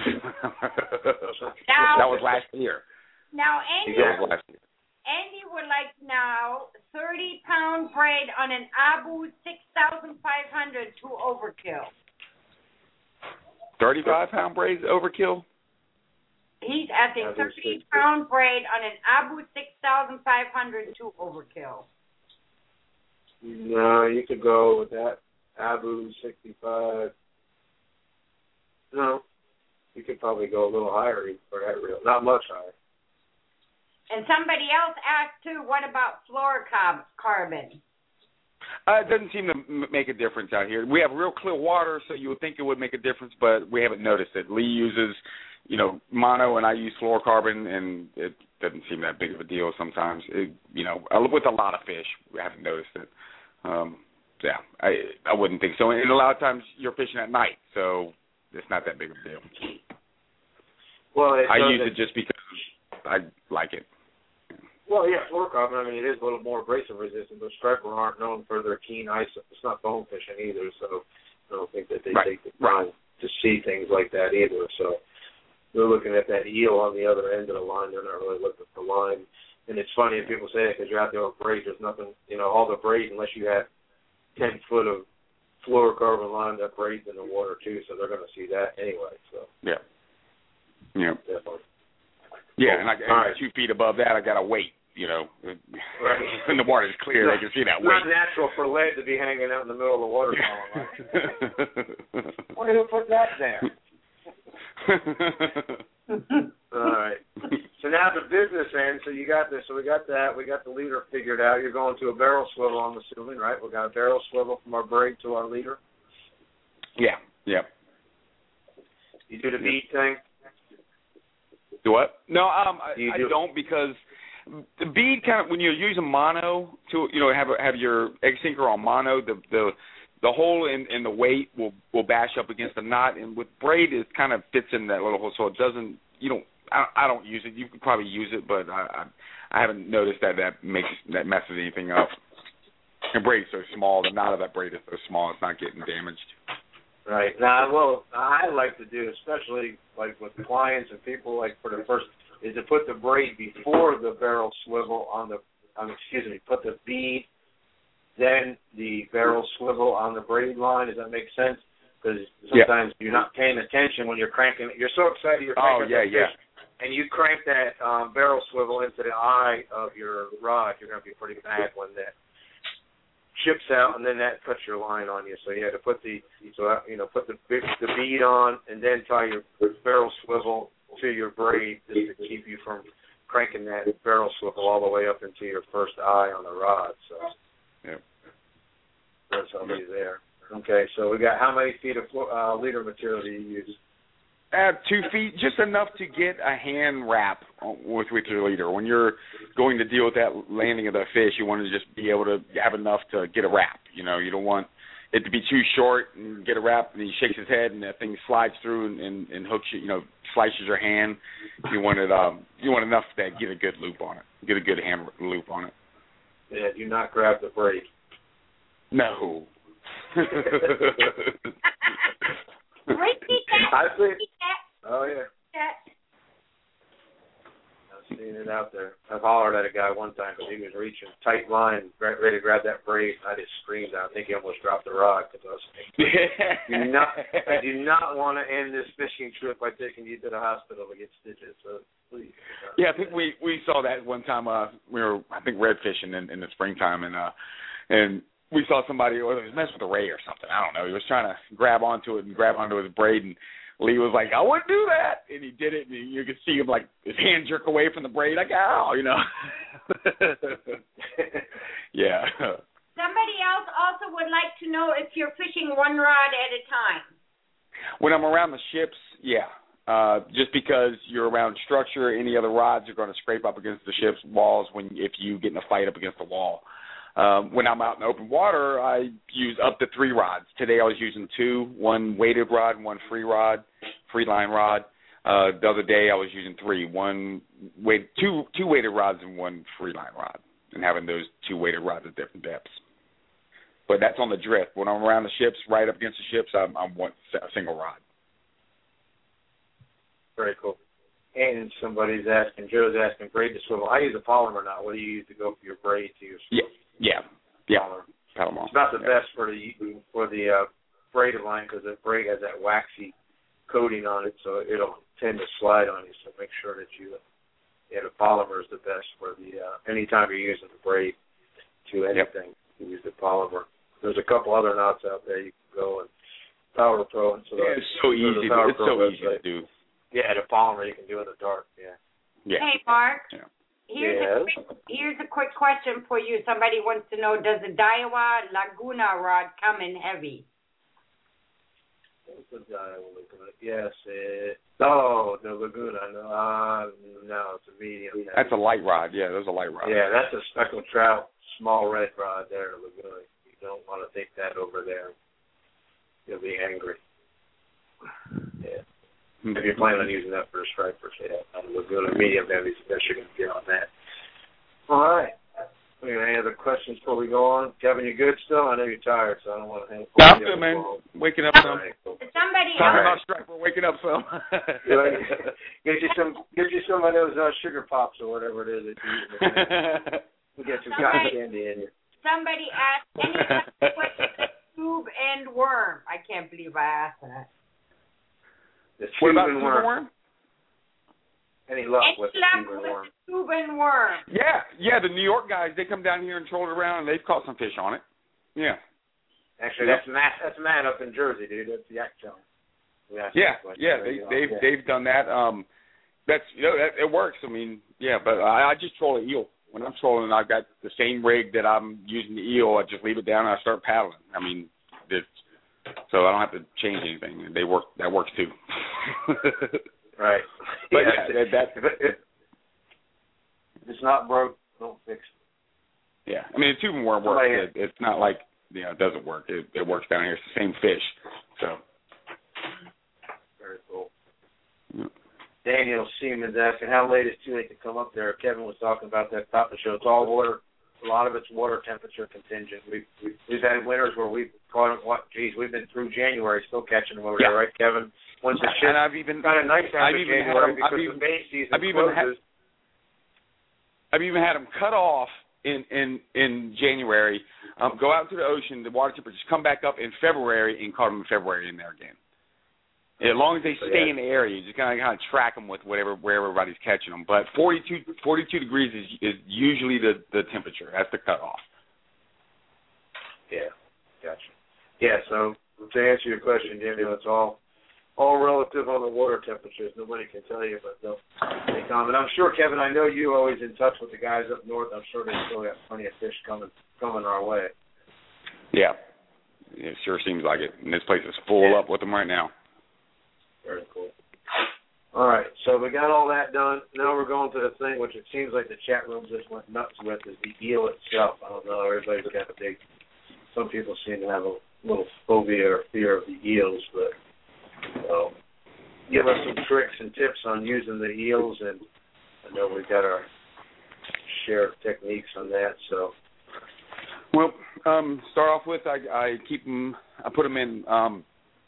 Now, that was last year. Now, Andy, that was last year. Andy would like now thirty pound braid on an Abu six thousand five hundred to overkill. thirty-five pound braids overkill? He's at a Abu thirty pound braid on an Abu six thousand five hundred too overkill. No, you could go with that Abu sixty-five. No, you could probably go a little higher for that reel. Not much higher. And somebody else asked too, what about fluorocarbon? Uh, it doesn't seem to m- make a difference out here. We have real clear water, so you would think it would make a difference, but we haven't noticed it. Lee uses, you know, mono, and I use fluorocarbon, and it doesn't seem that big of a deal sometimes. It, you know, with a lot of fish, we haven't noticed it. Um, yeah, I I wouldn't think so. And a lot of times you're fishing at night, so it's not that big of a deal. Well, it I use it it just because I like it. Well, yeah, fluorocarbon, I mean, it is a little more abrasive resistant, but striper aren't known for their keen eyes. It's not bone fishing either, so I don't think that they right. take the time to see things like that either. So they're looking at that eel on the other end of the line. They're not really looking at the line. And it's funny if people say that because you're out there with braid, there's nothing, you know, all the braid, unless you have ten foot of fluorocarbon line, that braid's in the water too, so they're going to see that anyway. So yeah, yeah, definitely. Yeah, and, I, and right. two feet above that, I got to wait. You know, right. when the water's clear, not, they can see that weight. weight. It's not natural for lead to be hanging out in the middle of the water column. Why who put that there? All right. So now the business end. So you got this. So we got that. We got the leader figured out. You're going to a barrel swivel, I'm assuming, right? We got a barrel swivel from our braid to our leader. Yeah. Yeah. You do the bead thing. Do what? No, um, I, do I do don't because the bead kind of when you're using mono to you know have a, have your egg sinker on mono, the the the hole in, in the weight will will bash up against the knot, and with braid it kind of fits in that little hole, so it doesn't. You don't. I, I don't use it. You could probably use it, but I I, I haven't noticed that that makes that messes anything up. And braid's so small, the knot of that braid is so small, it's not getting damaged. Right. Now, well, I like to do, especially like with clients and people, like for the first, is to put the braid before the barrel swivel on the, um, excuse me, put the bead, then the barrel swivel on the braid line. Does that make sense? Because sometimes yeah. you're not paying attention when you're cranking it. You're so excited you're cranking oh, yeah, that yeah. fish, and you crank that um, barrel swivel into the eye of your rod. You're going to be pretty mad when that chips out, and then that cuts your line on you. So you had to put the so you know put the the bead on, and then tie your barrel swivel to your braid just to keep you from cranking that barrel swivel all the way up into your first eye on the rod. So yeah, that's how you there. Okay, so we got how many feet of uh, leader material do you use? Uh, two feet, just enough to get a hand wrap with, with your leader. When you're going to deal with that landing of the fish, you want to just be able to have enough to get a wrap. You know, you don't want it to be too short and get a wrap, and he shakes his head and that thing slides through and, and, and hooks you, you know, slices your hand. You want it, um, you want enough to get a good loop on it, get a good hand loop on it. Yeah, do not grab the braid. No. Repeat that. I see. Repeat that. Oh, yeah. That. I've seen it out there. I've hollered at a guy one time because he was reaching tight line, ready to grab that braid. I just screamed out. I think he almost dropped the rod because I was do not, I do not want to end this fishing trip by taking you to the hospital to get stitches. So please. Yeah, I think we, we saw that one time. Uh, we were, I think, red fishing in, in the springtime, and uh, and we saw somebody, or he was messing with a ray or something. I don't know. He was trying to grab onto it and grab onto his braid, and Lee was like, I wouldn't do that. And he did it, and you could see him, like, his hand jerk away from the braid. Like, ow, you know. Yeah. Somebody else also would like to know if you're fishing one rod at a time. When I'm around the ships, yeah. Uh, just because you're around structure, any other rods are going to scrape up against the ship's walls when if you get in a fight up against the wall. Um, when I'm out in open water, I use up to three rods. Today I was using two, one weighted rod and one free rod, free line rod. Uh, the other day I was using three, one weight, two two weighted rods and one free line rod, and having those two weighted rods at different depths. But that's on the drift. When I'm around the ships, right up against the ships, I'm, I'm one a single rod. Very cool. And somebody's asking, Joe's asking, braid to swivel. I use a polymer now. What do you use to go for your braid to your yeah, yeah, yeah. Polymer. It's not the yeah. best for the for the uh, braided line because the braid has that waxy coating on it, so it'll tend to slide on you. So make sure that you, yeah, the polymer is the best for the uh, anytime you're using the braid to anything. Yep. You use the polymer. There's a couple other knots out there you can go and Power Pro. And so yeah, it's so easy. It's so website. easy to do. Yeah, the polymer you can do in the dark. Yeah. Yeah. Hey, Mark. Yeah. Here's, yes. a quick, here's a quick question for you. Somebody wants to know, does the Daiwa Laguna rod come in heavy? What's the Daiwa Laguna? Yes. It, oh, the Laguna. No, uh, no, it's a medium. Heavy. That's a light rod. Yeah, there's a light rod. Yeah, that's a speckled trout, small red rod there, the Laguna. You don't want to take that over there. You'll be angry. Yeah. Mm-hmm. If you're planning on using that for a striper, yeah, on the Laguna medium heavy, that's you're going to get on that. All right. Any other questions before we go on? Kevin, you good still? I know you're tired, so I don't want to hang up. No, I'm good, man. Waking up some. Right, cool. Somebody Talking else. about striper, waking up some. Get you some, get you some of those uh, sugar pops or whatever it is that you eat. We'll get some cotton candy in you. Somebody asked, any with the tube and worm? I can't believe I asked that. The what tube about and tube worm? and worm? Any luck Any with the luck tube and with worm? the tube and worm? Yeah, yeah. The New York guys, they come down here and troll it around, and they've caught some fish on it. Yeah. Actually, Yep. that's Matt. That's Matt up in Jersey, dude. That's the Yak Challenge. Yeah, yeah. They, they've yeah. they've done that. Um, that's you know that, it works. I mean, yeah. But I, I just troll an eel. When I'm trolling, I've got the same rig that I'm using the eel. I just leave it down and I start paddling. I mean, it's, so I don't have to change anything. They work. That works too. Right. But yeah, yeah, that, that if, it, if it's not broke, don't fix it. Yeah, I mean the tube and worm works. It, it's not like you know it doesn't work. It, it works down here. It's the same fish. So. Very cool. Yeah. Daniel Seaman's asking how late is too late to come up there. Kevin was talking about that top of the show. It's all water. A lot of it's water temperature contingent. We've we've, we've had winters where we've caught them. What? Geez, we've been through January still catching them over Yeah. there, right, Kevin? Once the shit and I've even kind of nice I've after even January had them, because I've even, the May season I've even closes. had, I've even had them cut off in in in January. Um, go out into the ocean. The water temperatures come back up in February and caught them in February in there again. As long as they stay in the area, you just kind of kind of track them with whatever where everybody's catching them. But forty-two, forty-two degrees is, is usually the, the temperature. That's the cutoff. Yeah, gotcha. Yeah, so to answer your question, Daniel, it's all all relative on the water temperatures. Nobody can tell you, but they'll they come. And I'm sure, Kevin, I know you're always in touch with the guys up north. I'm sure they still got plenty of fish coming coming our way. Yeah, it sure seems like it. And this place is full yeah. up with them right now. Very cool. All right, so we got all that done. Now we're going to the thing which it seems like the chat room just went nuts with, is the eel itself. I don't know, everybody's got a big, some people seem to have a little phobia or fear of the eels, but um, give us some tricks and tips on using the eels, and I know we've got our share of techniques on that, so. Well, um, start off with, I, I keep them, I put them in, um,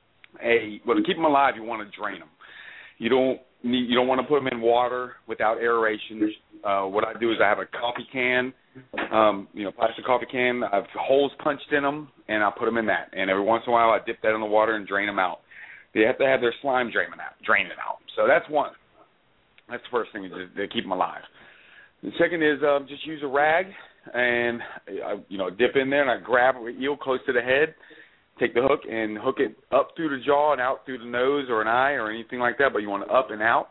A, well, to keep them alive, you want to drain them. You don't need, you don't want to put them in water without aeration. Uh, what I do is I have a coffee can, um, you know, plastic coffee can. I have holes punched in them, and I put them in that. And every once in a while, I dip that in the water and drain them out. They have to have their slime draining out, draining out. So that's one. That's the first thing, is to keep them alive. The second is um, just use a rag and, I, you know, dip in there, and I grab an eel close to the head. Take the hook and hook it up through the jaw and out through the nose or an eye or anything like that, but you want it up and out.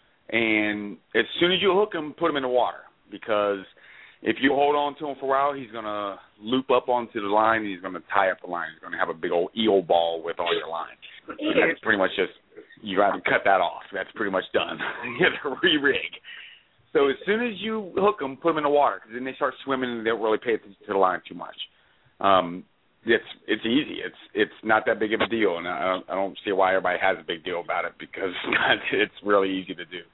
And as soon as you hook him, put him in the water, because if you hold on to him for a while, he's going to loop up onto the line and he's going to tie up the line. He's going to have a big old eel ball with all your line. And that's pretty much just, you have to cut that off. That's pretty much done. You have to re-rig. So as soon as you hook them, put them in the water, because then they start swimming and they don't really pay attention to the line too much. Um, It's it's easy. It's it's not that big of a deal, and I don't, I don't see why everybody has a big deal about it, because it's, not, it's really easy to do.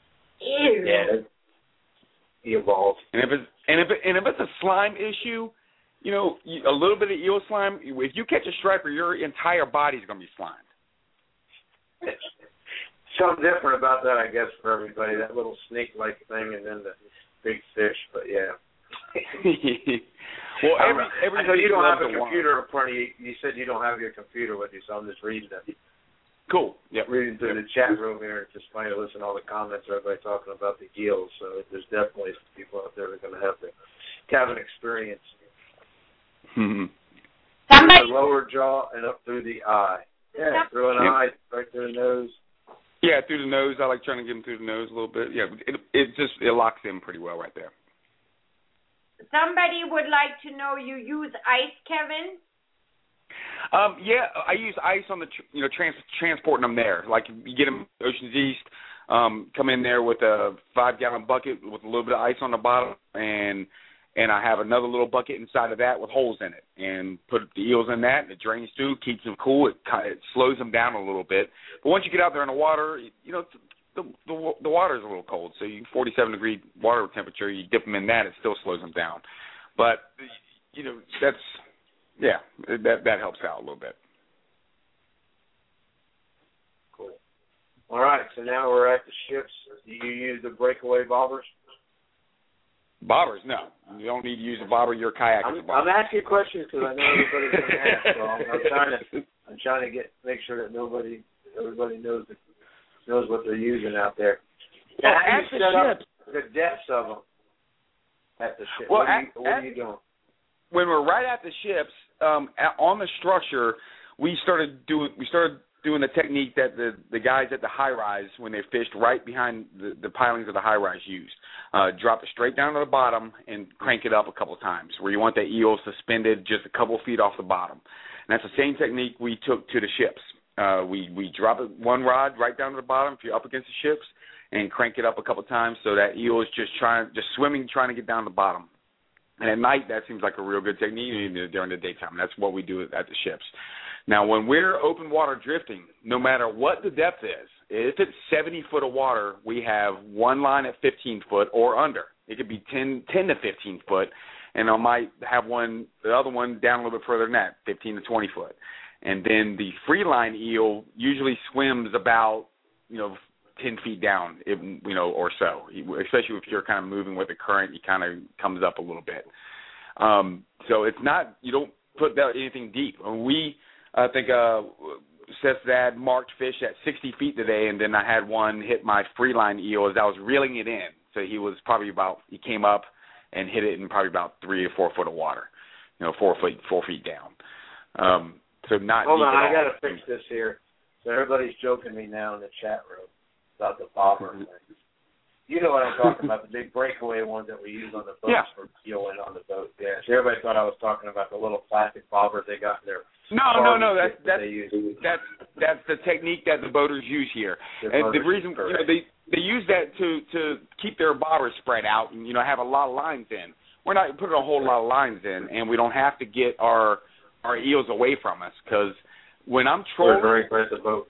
Ew. Yeah, eel balls. And if it's and if it, and if it's a slime issue, you know, you, a little bit of eel slime. If you catch a striper, your entire body's gonna be slimed. Something different about that, I guess, for everybody. That little snake-like thing, and then the big fish. But yeah. Well, every every I know you don't have a one. computer in front of you. You said you don't have your computer with you, so I'm just reading it. Cool. Yep. Reading through yep. the chat room here, it's just funny to listen to all the comments, everybody talking about the eels. So there's definitely some people out there that are going to have to have an experience. Mm-hmm. Somebody, the lower jaw and up through the eye. Yeah, through an yep. eye, right through the nose. Yeah, through the nose. I like trying to get them through the nose a little bit. Yeah, it it just it locks in pretty well right there. somebody would like to know, you use ice, Kevin? Um, yeah, I use ice on the tr- you know trans- transporting them there. Like you get them Oceans East, um, come in there with a five gallon bucket with a little bit of ice on the bottom, and and I have another little bucket inside of that with holes in it, and put the eels in that, and it drains through, keeps them cool. It, it slows them down a little bit. But once you get out there in the water, you know the the, the water is a little cold, so you forty-seven degree water temperature, you dip them in that, it still slows them down. But you know that's yeah, that that helps out a little bit. Cool. All right, so now we're at the ships. Do you use the breakaway bobbers? Bobbers, no. You don't need to use a bobber. Your kayak I'm, is a bobber. I'm asking questions because I know everybody's going to ask. So I'm, I'm trying to, I'm trying to get make sure that nobody, everybody knows the, knows what they're using out there. Well, How at do you the set up ships, the depths of them at the ship. Well, what, are at, you, what at, are you doing? when we're right at the ships, um, at, on the structure, we started doing we started doing the technique that the, the guys at the high rise, when they fished right behind the, the pilings of the high rise, used. Uh, drop it straight down to the bottom and crank it up a couple of times, where you want that eel suspended just a couple feet off the bottom. And that's the same technique we took to the ships. Uh, we we drop it one rod right down to the bottom if you're up against the ships, and crank it up a couple of times so that eel is just trying just swimming, trying to get down to the bottom. And at night, that seems like a real good technique. During the daytime, that's what we do at the ships. Now, when we're open water drifting, no matter what the depth is, if it's seventy foot of water, we have one line at fifteen foot or under. It could be ten, ten to fifteen foot, and I might have one, the other one down a little bit further than that, fifteen to twenty foot. And then the free line eel usually swims about, you know, ten feet down, if, you know, or so. Especially if you're kind of moving with the current, he kind of comes up a little bit. Um, so it's not, you don't put that anything deep. We, I think, uh, Seth's dad marked fish at sixty feet today, and then I had one hit my free line eel as I was reeling it in. So he was probably about, he came up and hit it in probably about three or four foot of water, you know, four feet, four feet down. Um, so not Hold deep on, at I all. got to fix this here. So everybody's joking me now in the chat room about the bobber thing. You know what I'm talking about, the big breakaway ones that we use on the boats Yeah. for keeling on the boat. Yeah, so everybody thought I was talking about the little plastic bobbers they got in their No, no, no. That's that that's they use. that's that's the technique that the boaters use here, The and the boaters, reason you know, correct. they they use that to to keep their bobbers spread out and you know have a lot of lines in. We're not putting a whole lot of lines in, and we don't have to get our our eels away from us because when I'm We're trolling, very close to the boat.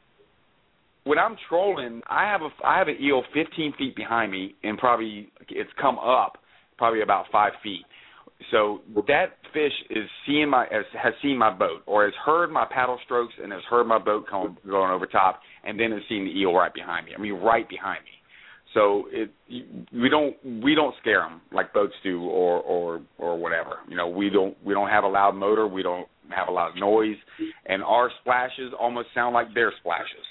when I'm trolling, I have a I have an eel fifteen feet behind me, and probably it's come up probably about five feet. So that fish is seeing my has, has seen my boat, or has heard my paddle strokes, and has heard my boat come, going over top, and then has seen the eel right behind me. I mean, right behind me. So it we don't we don't scare them like boats do, or or or whatever. You know, we don't we don't have a loud motor. We don't have a lot of noise, and our splashes almost sound like their splashes.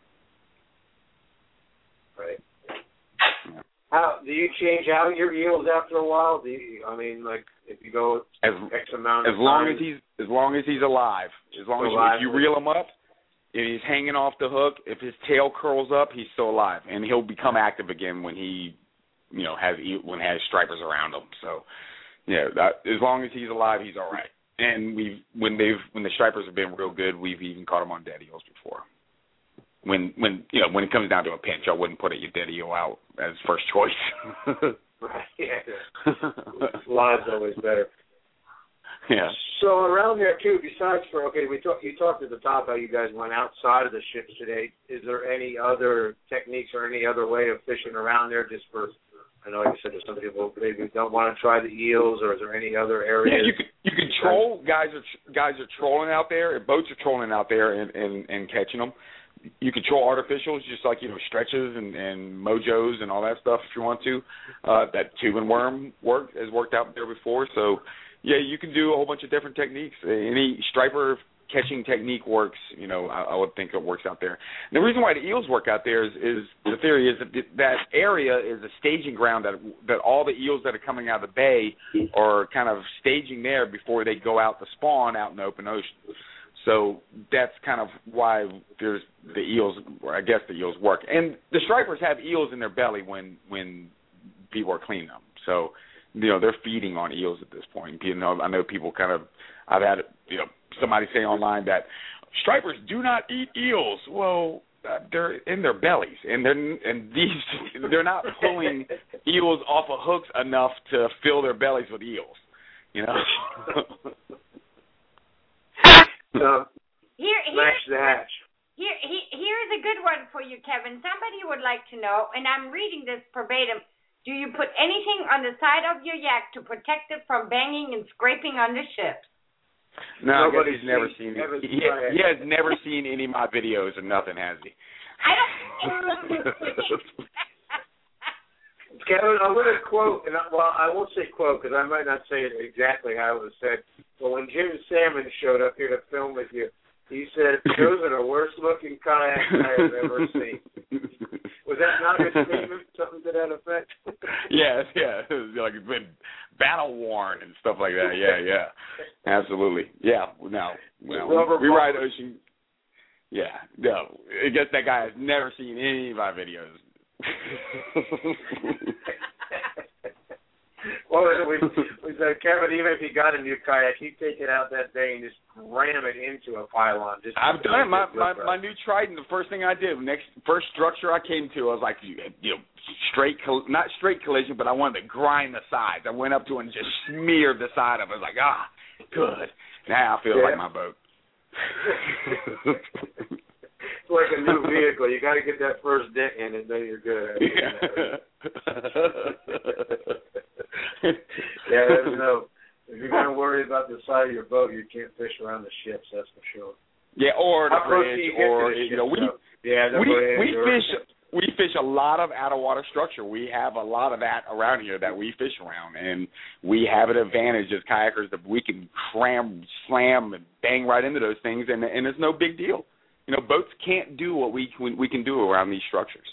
Right. How do you change out your eels after a while? Do you, I mean, like if you go As X amount as of long time, as he's as long as he's alive, as long as you, if you reel him up, if he's hanging off the hook, if his tail curls up, he's still alive, and he'll become active again when he, you know, has when he has stripers around him. So, yeah, that, as long as he's alive, he's all right. And we've when they've when the stripers have been real good, we've even caught them on dead eels before. When when you know when it comes down to a pinch, I wouldn't put a dead eel out as first choice. right? Yeah, live's always better. Yeah. So around there too, besides for okay, we talked. You talked at the top how you guys went outside of the ships today. Is there any other techniques or any other way of fishing around there? Just for, I know, like I said, there's some people maybe don't want to try the eels, or is there any other areas? Yeah, you could you could troll. Guys are guys are trolling out there. Boats are trolling out there and, and, and catching them. You can troll artificials just like you know stretches and, and mojos and all that stuff if you want to. Uh, that tube and worm work has worked out there before. So yeah, you can do a whole bunch of different techniques. Any striper catching technique works, you know, I, I would think it works out there. And the reason why the eels work out there is, is the theory is that that area is a staging ground that that all the eels that are coming out of the bay are kind of staging there before they go out to spawn out in the open ocean. So that's kind of why there's the eels, or I guess the eels work. And the stripers have eels in their belly when when people are cleaning them. So, you know, they're feeding on eels at this point. You know, I know people kind of, I've had, you know, somebody say online that stripers do not eat eels. Well, uh, they're in their bellies, and they're and these they're not pulling eels off of hooks enough to fill their bellies with eels. You know. So, here, smash the hatch. Here, he, here's a good one for you, Kevin. Somebody would like to know, and I'm reading this verbatim. Do you put anything on the side of your yak to protect it from banging and scraping on the ships? No, Nobody's he's never seen, seen it. He, he, he has never seen any of my videos or nothing, has he? I don't. Kevin, I'm going to quote, and I, well, I won't say quote because I might not say it exactly how it was said. But when Jim Salmon showed up here to film with you, he said, "Those are the worst-looking kayaks I have ever seen." Was that not a statement? Something to that effect? Yes, yeah. It was like it's been battle worn and stuff like that. Yeah, yeah. Absolutely. Yeah. No. no we, we ride ocean. Yeah. No. I guess that guy has never seen any of my videos. Well, we, we said, Kevin, even if he got a new kayak, he'd take it out that day and just ram it into a pylon. Just I've done it. My, my my new Trident, the first thing I did, next first structure I came to, I was like, you, you know, straight, not straight collision, but I wanted to grind the sides. I went up to it and just smeared the side of it. I was like, ah, good. Now I feel yeah. like my boat. It's like a new vehicle. You got to get that first dent in, and then you're good. Yeah. Yeah, there's no. If you're going to worry about the side of your boat, you can't fish around the ships. That's for sure. Yeah, or the How close bridge, do you get or to the you know, we ships, yeah, the we bridge we or, fish we fish a lot of out of water structure. We have a lot of that around here that we fish around, and we have an advantage as kayakers that we can cram, slam, and bang right into those things, and and it's no big deal. You know, boats can't do what we we can do around these structures.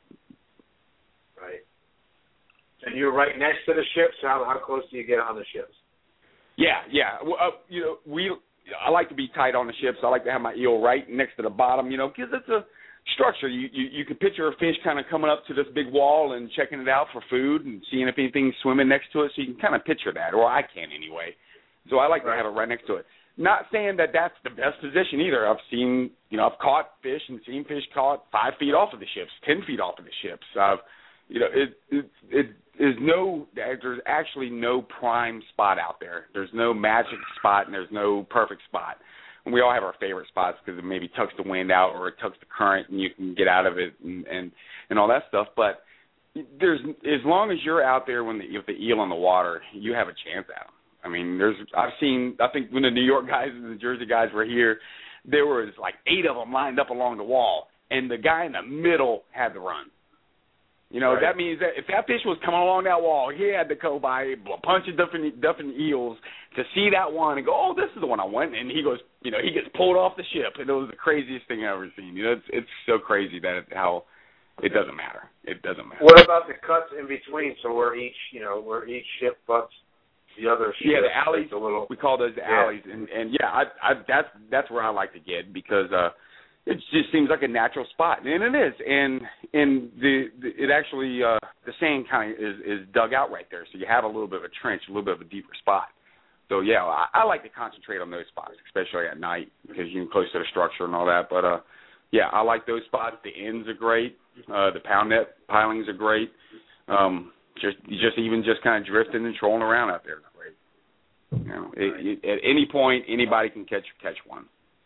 Right. And you're right next to the ships. How how close do you get on the ships? Yeah, yeah. Well, uh, you know, we. I like to be tight on the ships. I like to have my eel right next to the bottom. You know, because it's a structure. You you you can picture a fish kind of coming up to this big wall and checking it out for food and seeing if anything's swimming next to it. So you can kind of picture that, or I can anyway. So I like right. to have it right next to it. Not saying that that's the best position either. I've seen, you know, I've caught fish and seen fish caught five feet off of the ships, ten feet off of the ships. I've, you know, it it it is no. There's actually no prime spot out there. There's no magic spot and there's no perfect spot. And we all have our favorite spots because it maybe tucks the wind out or it tucks the current and you can get out of it and and, and all that stuff. But there's as long as you're out there when the, with the eel on the water, you have a chance at them. I mean, there's I've seen, I think when the New York guys and the Jersey guys were here, there was like eight of them lined up along the wall, and the guy in the middle had to run. You know, right. That means that if that fish was coming along that wall, he had to go by a bunch of different, different eels to see that one and go, oh, this is the one I want. And he goes, you know, he gets pulled off the ship, and it was the craziest thing I've ever seen. You know, it's it's so crazy that it, how it doesn't matter. It doesn't matter. What about the cuts in between? So where each, you know, where each ship butts the other ship. Yeah, the alleys. A little, we call those the yeah. alleys, and and yeah, I, I that's that's where I like to get because uh, it just seems like a natural spot, and it is. And and the, the it actually uh, the sand kind of is is dug out right there, so you have a little bit of a trench, a little bit of a deeper spot. So yeah, I, I like to concentrate on those spots, especially at night because you're close to the structure and all that. But uh, yeah, I like those spots. The ends are great. Uh, the pound net pilings are great. Um, Just, just even just kind of drifting and trolling around out there. Right? You know, it, it, at any point, anybody can catch catch one.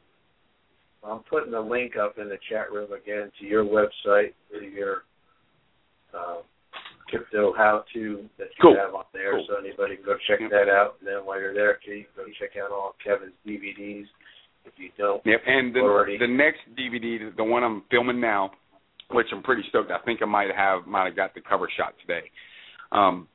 I'm putting a link up in the chat room again to your website, to your uh, crypto how-to that you cool. have on there. Cool. So anybody can go check yep. that out. And then while you're there, too, you can go check out all Kevin's D V Ds if you don't yep. And the, already. the next D V D, the one I'm filming now, which I'm pretty stoked. I think I might have might have got the cover shot today. Um,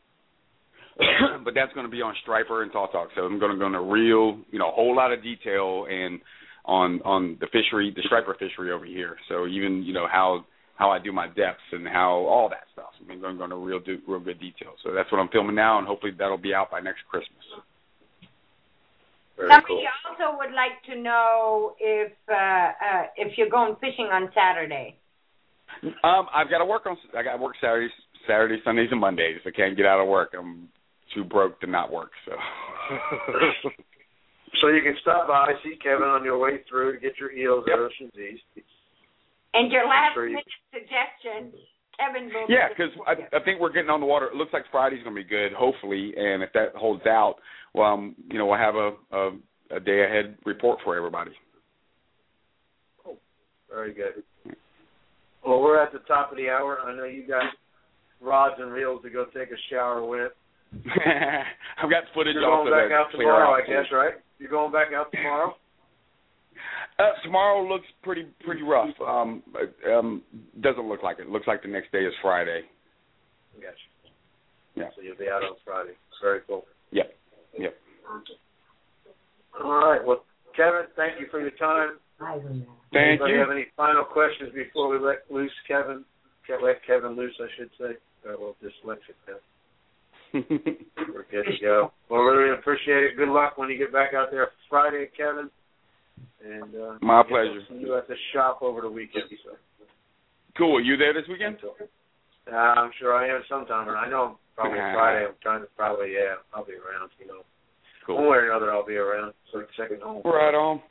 but that's going to be on Striper and Tall Talk. So I'm going to go into real, you know, a whole lot of detail and on on the fishery, the striper fishery over here. So even you know how how I do my depths and how all that stuff. I mean, I'm going to real do, real good detail. So that's what I'm filming now, and hopefully that'll be out by next Christmas. Very Somebody cool. also would like to know if uh, uh, if you're going fishing on Saturday. Um, I've got to work on. I got to work Saturdays, Saturdays, Sundays, and Mondays. I can't get out of work. I'm too broke to not work. So. So you can stop by, see Kevin on your way through to get your eels yep. at Ocean's East. And your last sure minute you... suggestion, Kevin will. Yeah, because I, I think we're getting on the water. It looks like Friday's going to be good, hopefully. And if that holds out, well, um, you know, we'll have a, a, a day ahead report for everybody. Oh, very good. Well, we're at the top of the hour. I know you got rods and reels to go take a shower with. I've got footage. You're going back out tomorrow, I guess, right? You're going back out tomorrow. Uh, tomorrow looks pretty pretty rough. Um, um, doesn't look like it. Looks like the next day is Friday. Gotcha. Yeah. So you'll be out on Friday. Very cool. Yep. Yep. All right. Well, Kevin, thank you for your time. Thank Anybody you. Have any final questions before we let loose Kevin? Let Kevin loose, I should say. Uh, well, dyslexic now. We're good to go. Well, really appreciate it. Good luck when you get back out there Friday, Kevin. And uh, my pleasure. See you at the shop over the weekend. So. Cool. Are you there this weekend? Uh, I'm sure I am sometime. I know probably Friday. I'm trying to probably, yeah, I'll be around. You know, cool. One way or another, I'll be around. It's like second home. Right on.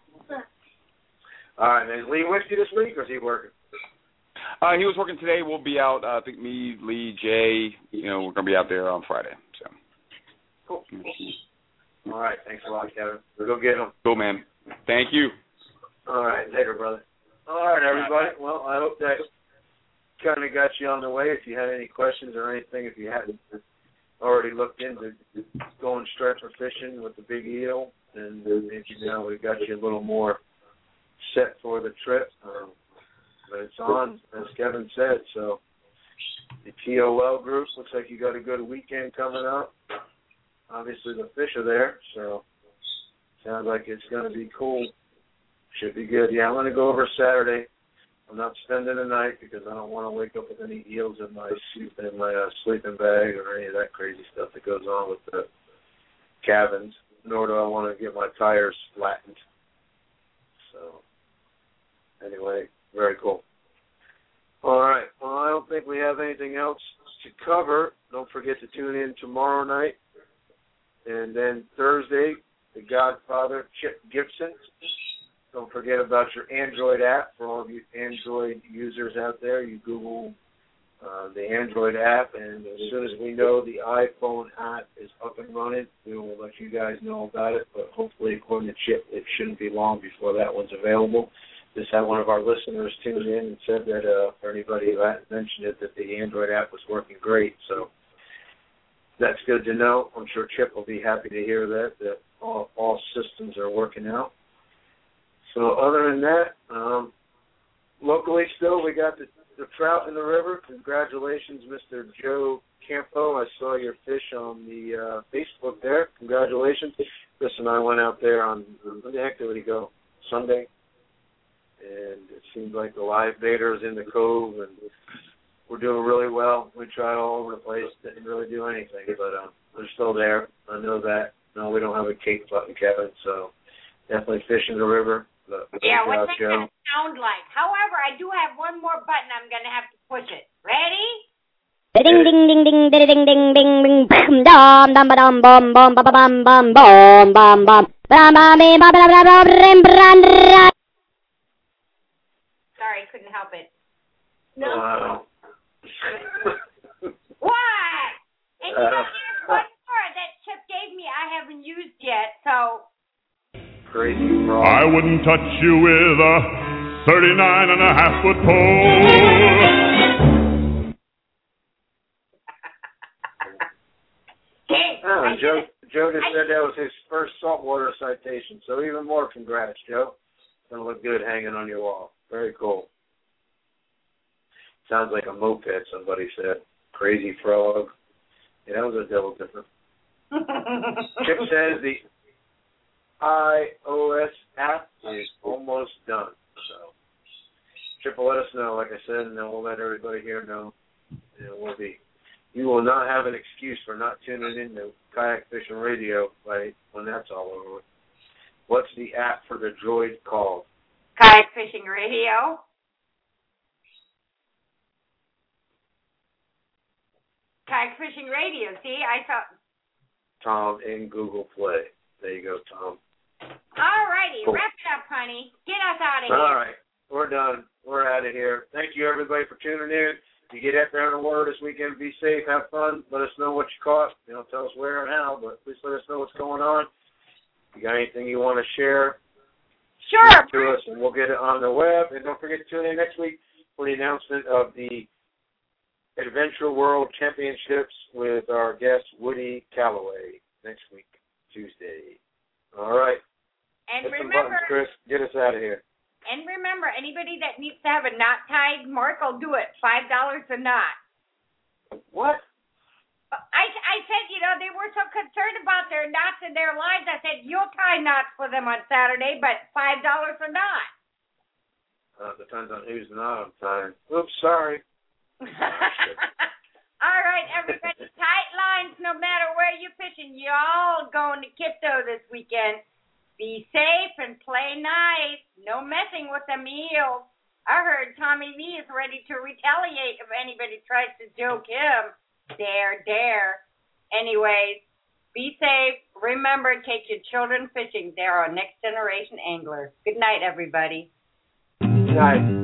All right, man. Is Lee with you this week, or is he working? Uh, he was working today. We'll be out. Uh, I think me, Lee, Jay. You know, we're gonna be out there on Friday. So. Cool. All right. Thanks a lot, Kevin. We'll go get him. Cool, man. Thank you. All right. Later, brother. All right, everybody. Well, I hope that kind of got you on the way. If you had any questions or anything, if you hadn't already looked into going striper fishing with the big eel, and if you know we got you a little more set for the trip. Um, But it's on, as Kevin said. So the T O L group looks like you got a good weekend coming up. Obviously the fish are there, so sounds like it's going to be cool. Should be good. Yeah, I'm going to go over Saturday. I'm not spending the night because I don't want to wake up with any eels in my in my uh, sleeping bag or any of that crazy stuff that goes on with the cabins. Nor do I want to get my tires flattened. So anyway. Very cool. All right. Well, I don't think we have anything else to cover. Don't forget to tune in tomorrow night. And then Thursday, The Godfather, Chip Gibson. Don't forget about your Android app. For all of you Android users out there, you Google uh, the Android app, and as soon as we know the iPhone app is up and running, we will let you guys know about it. But hopefully, according to Chip, it shouldn't be long before that one's available. Just had one of our listeners tune in and said that uh, for anybody who hadn't mentioned it, that the Android app was working great. So that's good to know. I'm sure Chip will be happy to hear that, that all, all systems are working out. So other than that, um, locally still we got the, the trout in the river. Congratulations, Mister Joe Campo. I saw your fish on the uh, Facebook there. Congratulations. Chris and I went out there on, when the heck did we go? Sunday. And it seems like the live beta is in the cove, and we're doing really well. We tried all over the place, didn't really do anything, but um, they're still there. I know that. No, we don't have a cake button, Kevin, so definitely fish in the river. But yeah, what's that going to sound like? However, I do have one more button. I'm going to have to push it. Ready? Ding ding ding ding ding ding ding ding ding dum dum dum bum bum bum bum bum bum bum bum bum bum bum. Sorry, couldn't help it. No. Wow. What? And you know, there's one more that Chip gave me I haven't used yet, so. Crazy frog. I wouldn't touch you with a thirty-nine and a half foot pole. Oh, Joe, Joe just said that was his first saltwater citation, so even more congrats, Joe. It's going to look good hanging on your wall. Very cool. Sounds like a moped, somebody said. Crazy frog. Yeah, that was a double different. Chip says the iOS app is almost done. So, Triple, let us know, like I said, and then we'll let everybody here know. And it will be. You will not have an excuse for not tuning in to Kayak Fishing Radio right when that's all over. What's the app for the Droid called? Kayak Fishing Radio. Kayak Fishing Radio. See, I thought. Tom in Google Play. There you go, Tom. All righty. Cool. Wrap it up, honey. Get us out of here. All right. We're done. We're out of here. Thank you, everybody, for tuning in. If you get out there on the water this weekend, be safe, have fun. Let us know what you caught. You know, tell us where and how, but please let us know what's going on. If you got anything you want to share, sure, to us, and we'll get it on the web. And don't forget to tune in next week for the announcement of the Adventure World Championships with our guest, Woody Calloway, next week, Tuesday. All right. And Hit remember, some buttons, Chris. Get us out of here. And remember, anybody that needs to have a knot tied, Mark will do it. Five dollars a knot. What? I I said, you know, they were so concerned about their knots in their lives. I said, you'll tie knots for them on Saturday, but five dollars a knot. Uh, depends on who's knot I'm tying. Oops, sorry. All right, everybody, tight lines no matter where you're fishing. Y'all going to Kipto this weekend. Be safe and play nice. No messing with the eels. I heard Tommy V is ready to retaliate if anybody tries to joke him. Dare, dare. Anyways, be safe. Remember, take your children fishing. They're our next generation anglers. Good night, everybody. Good night.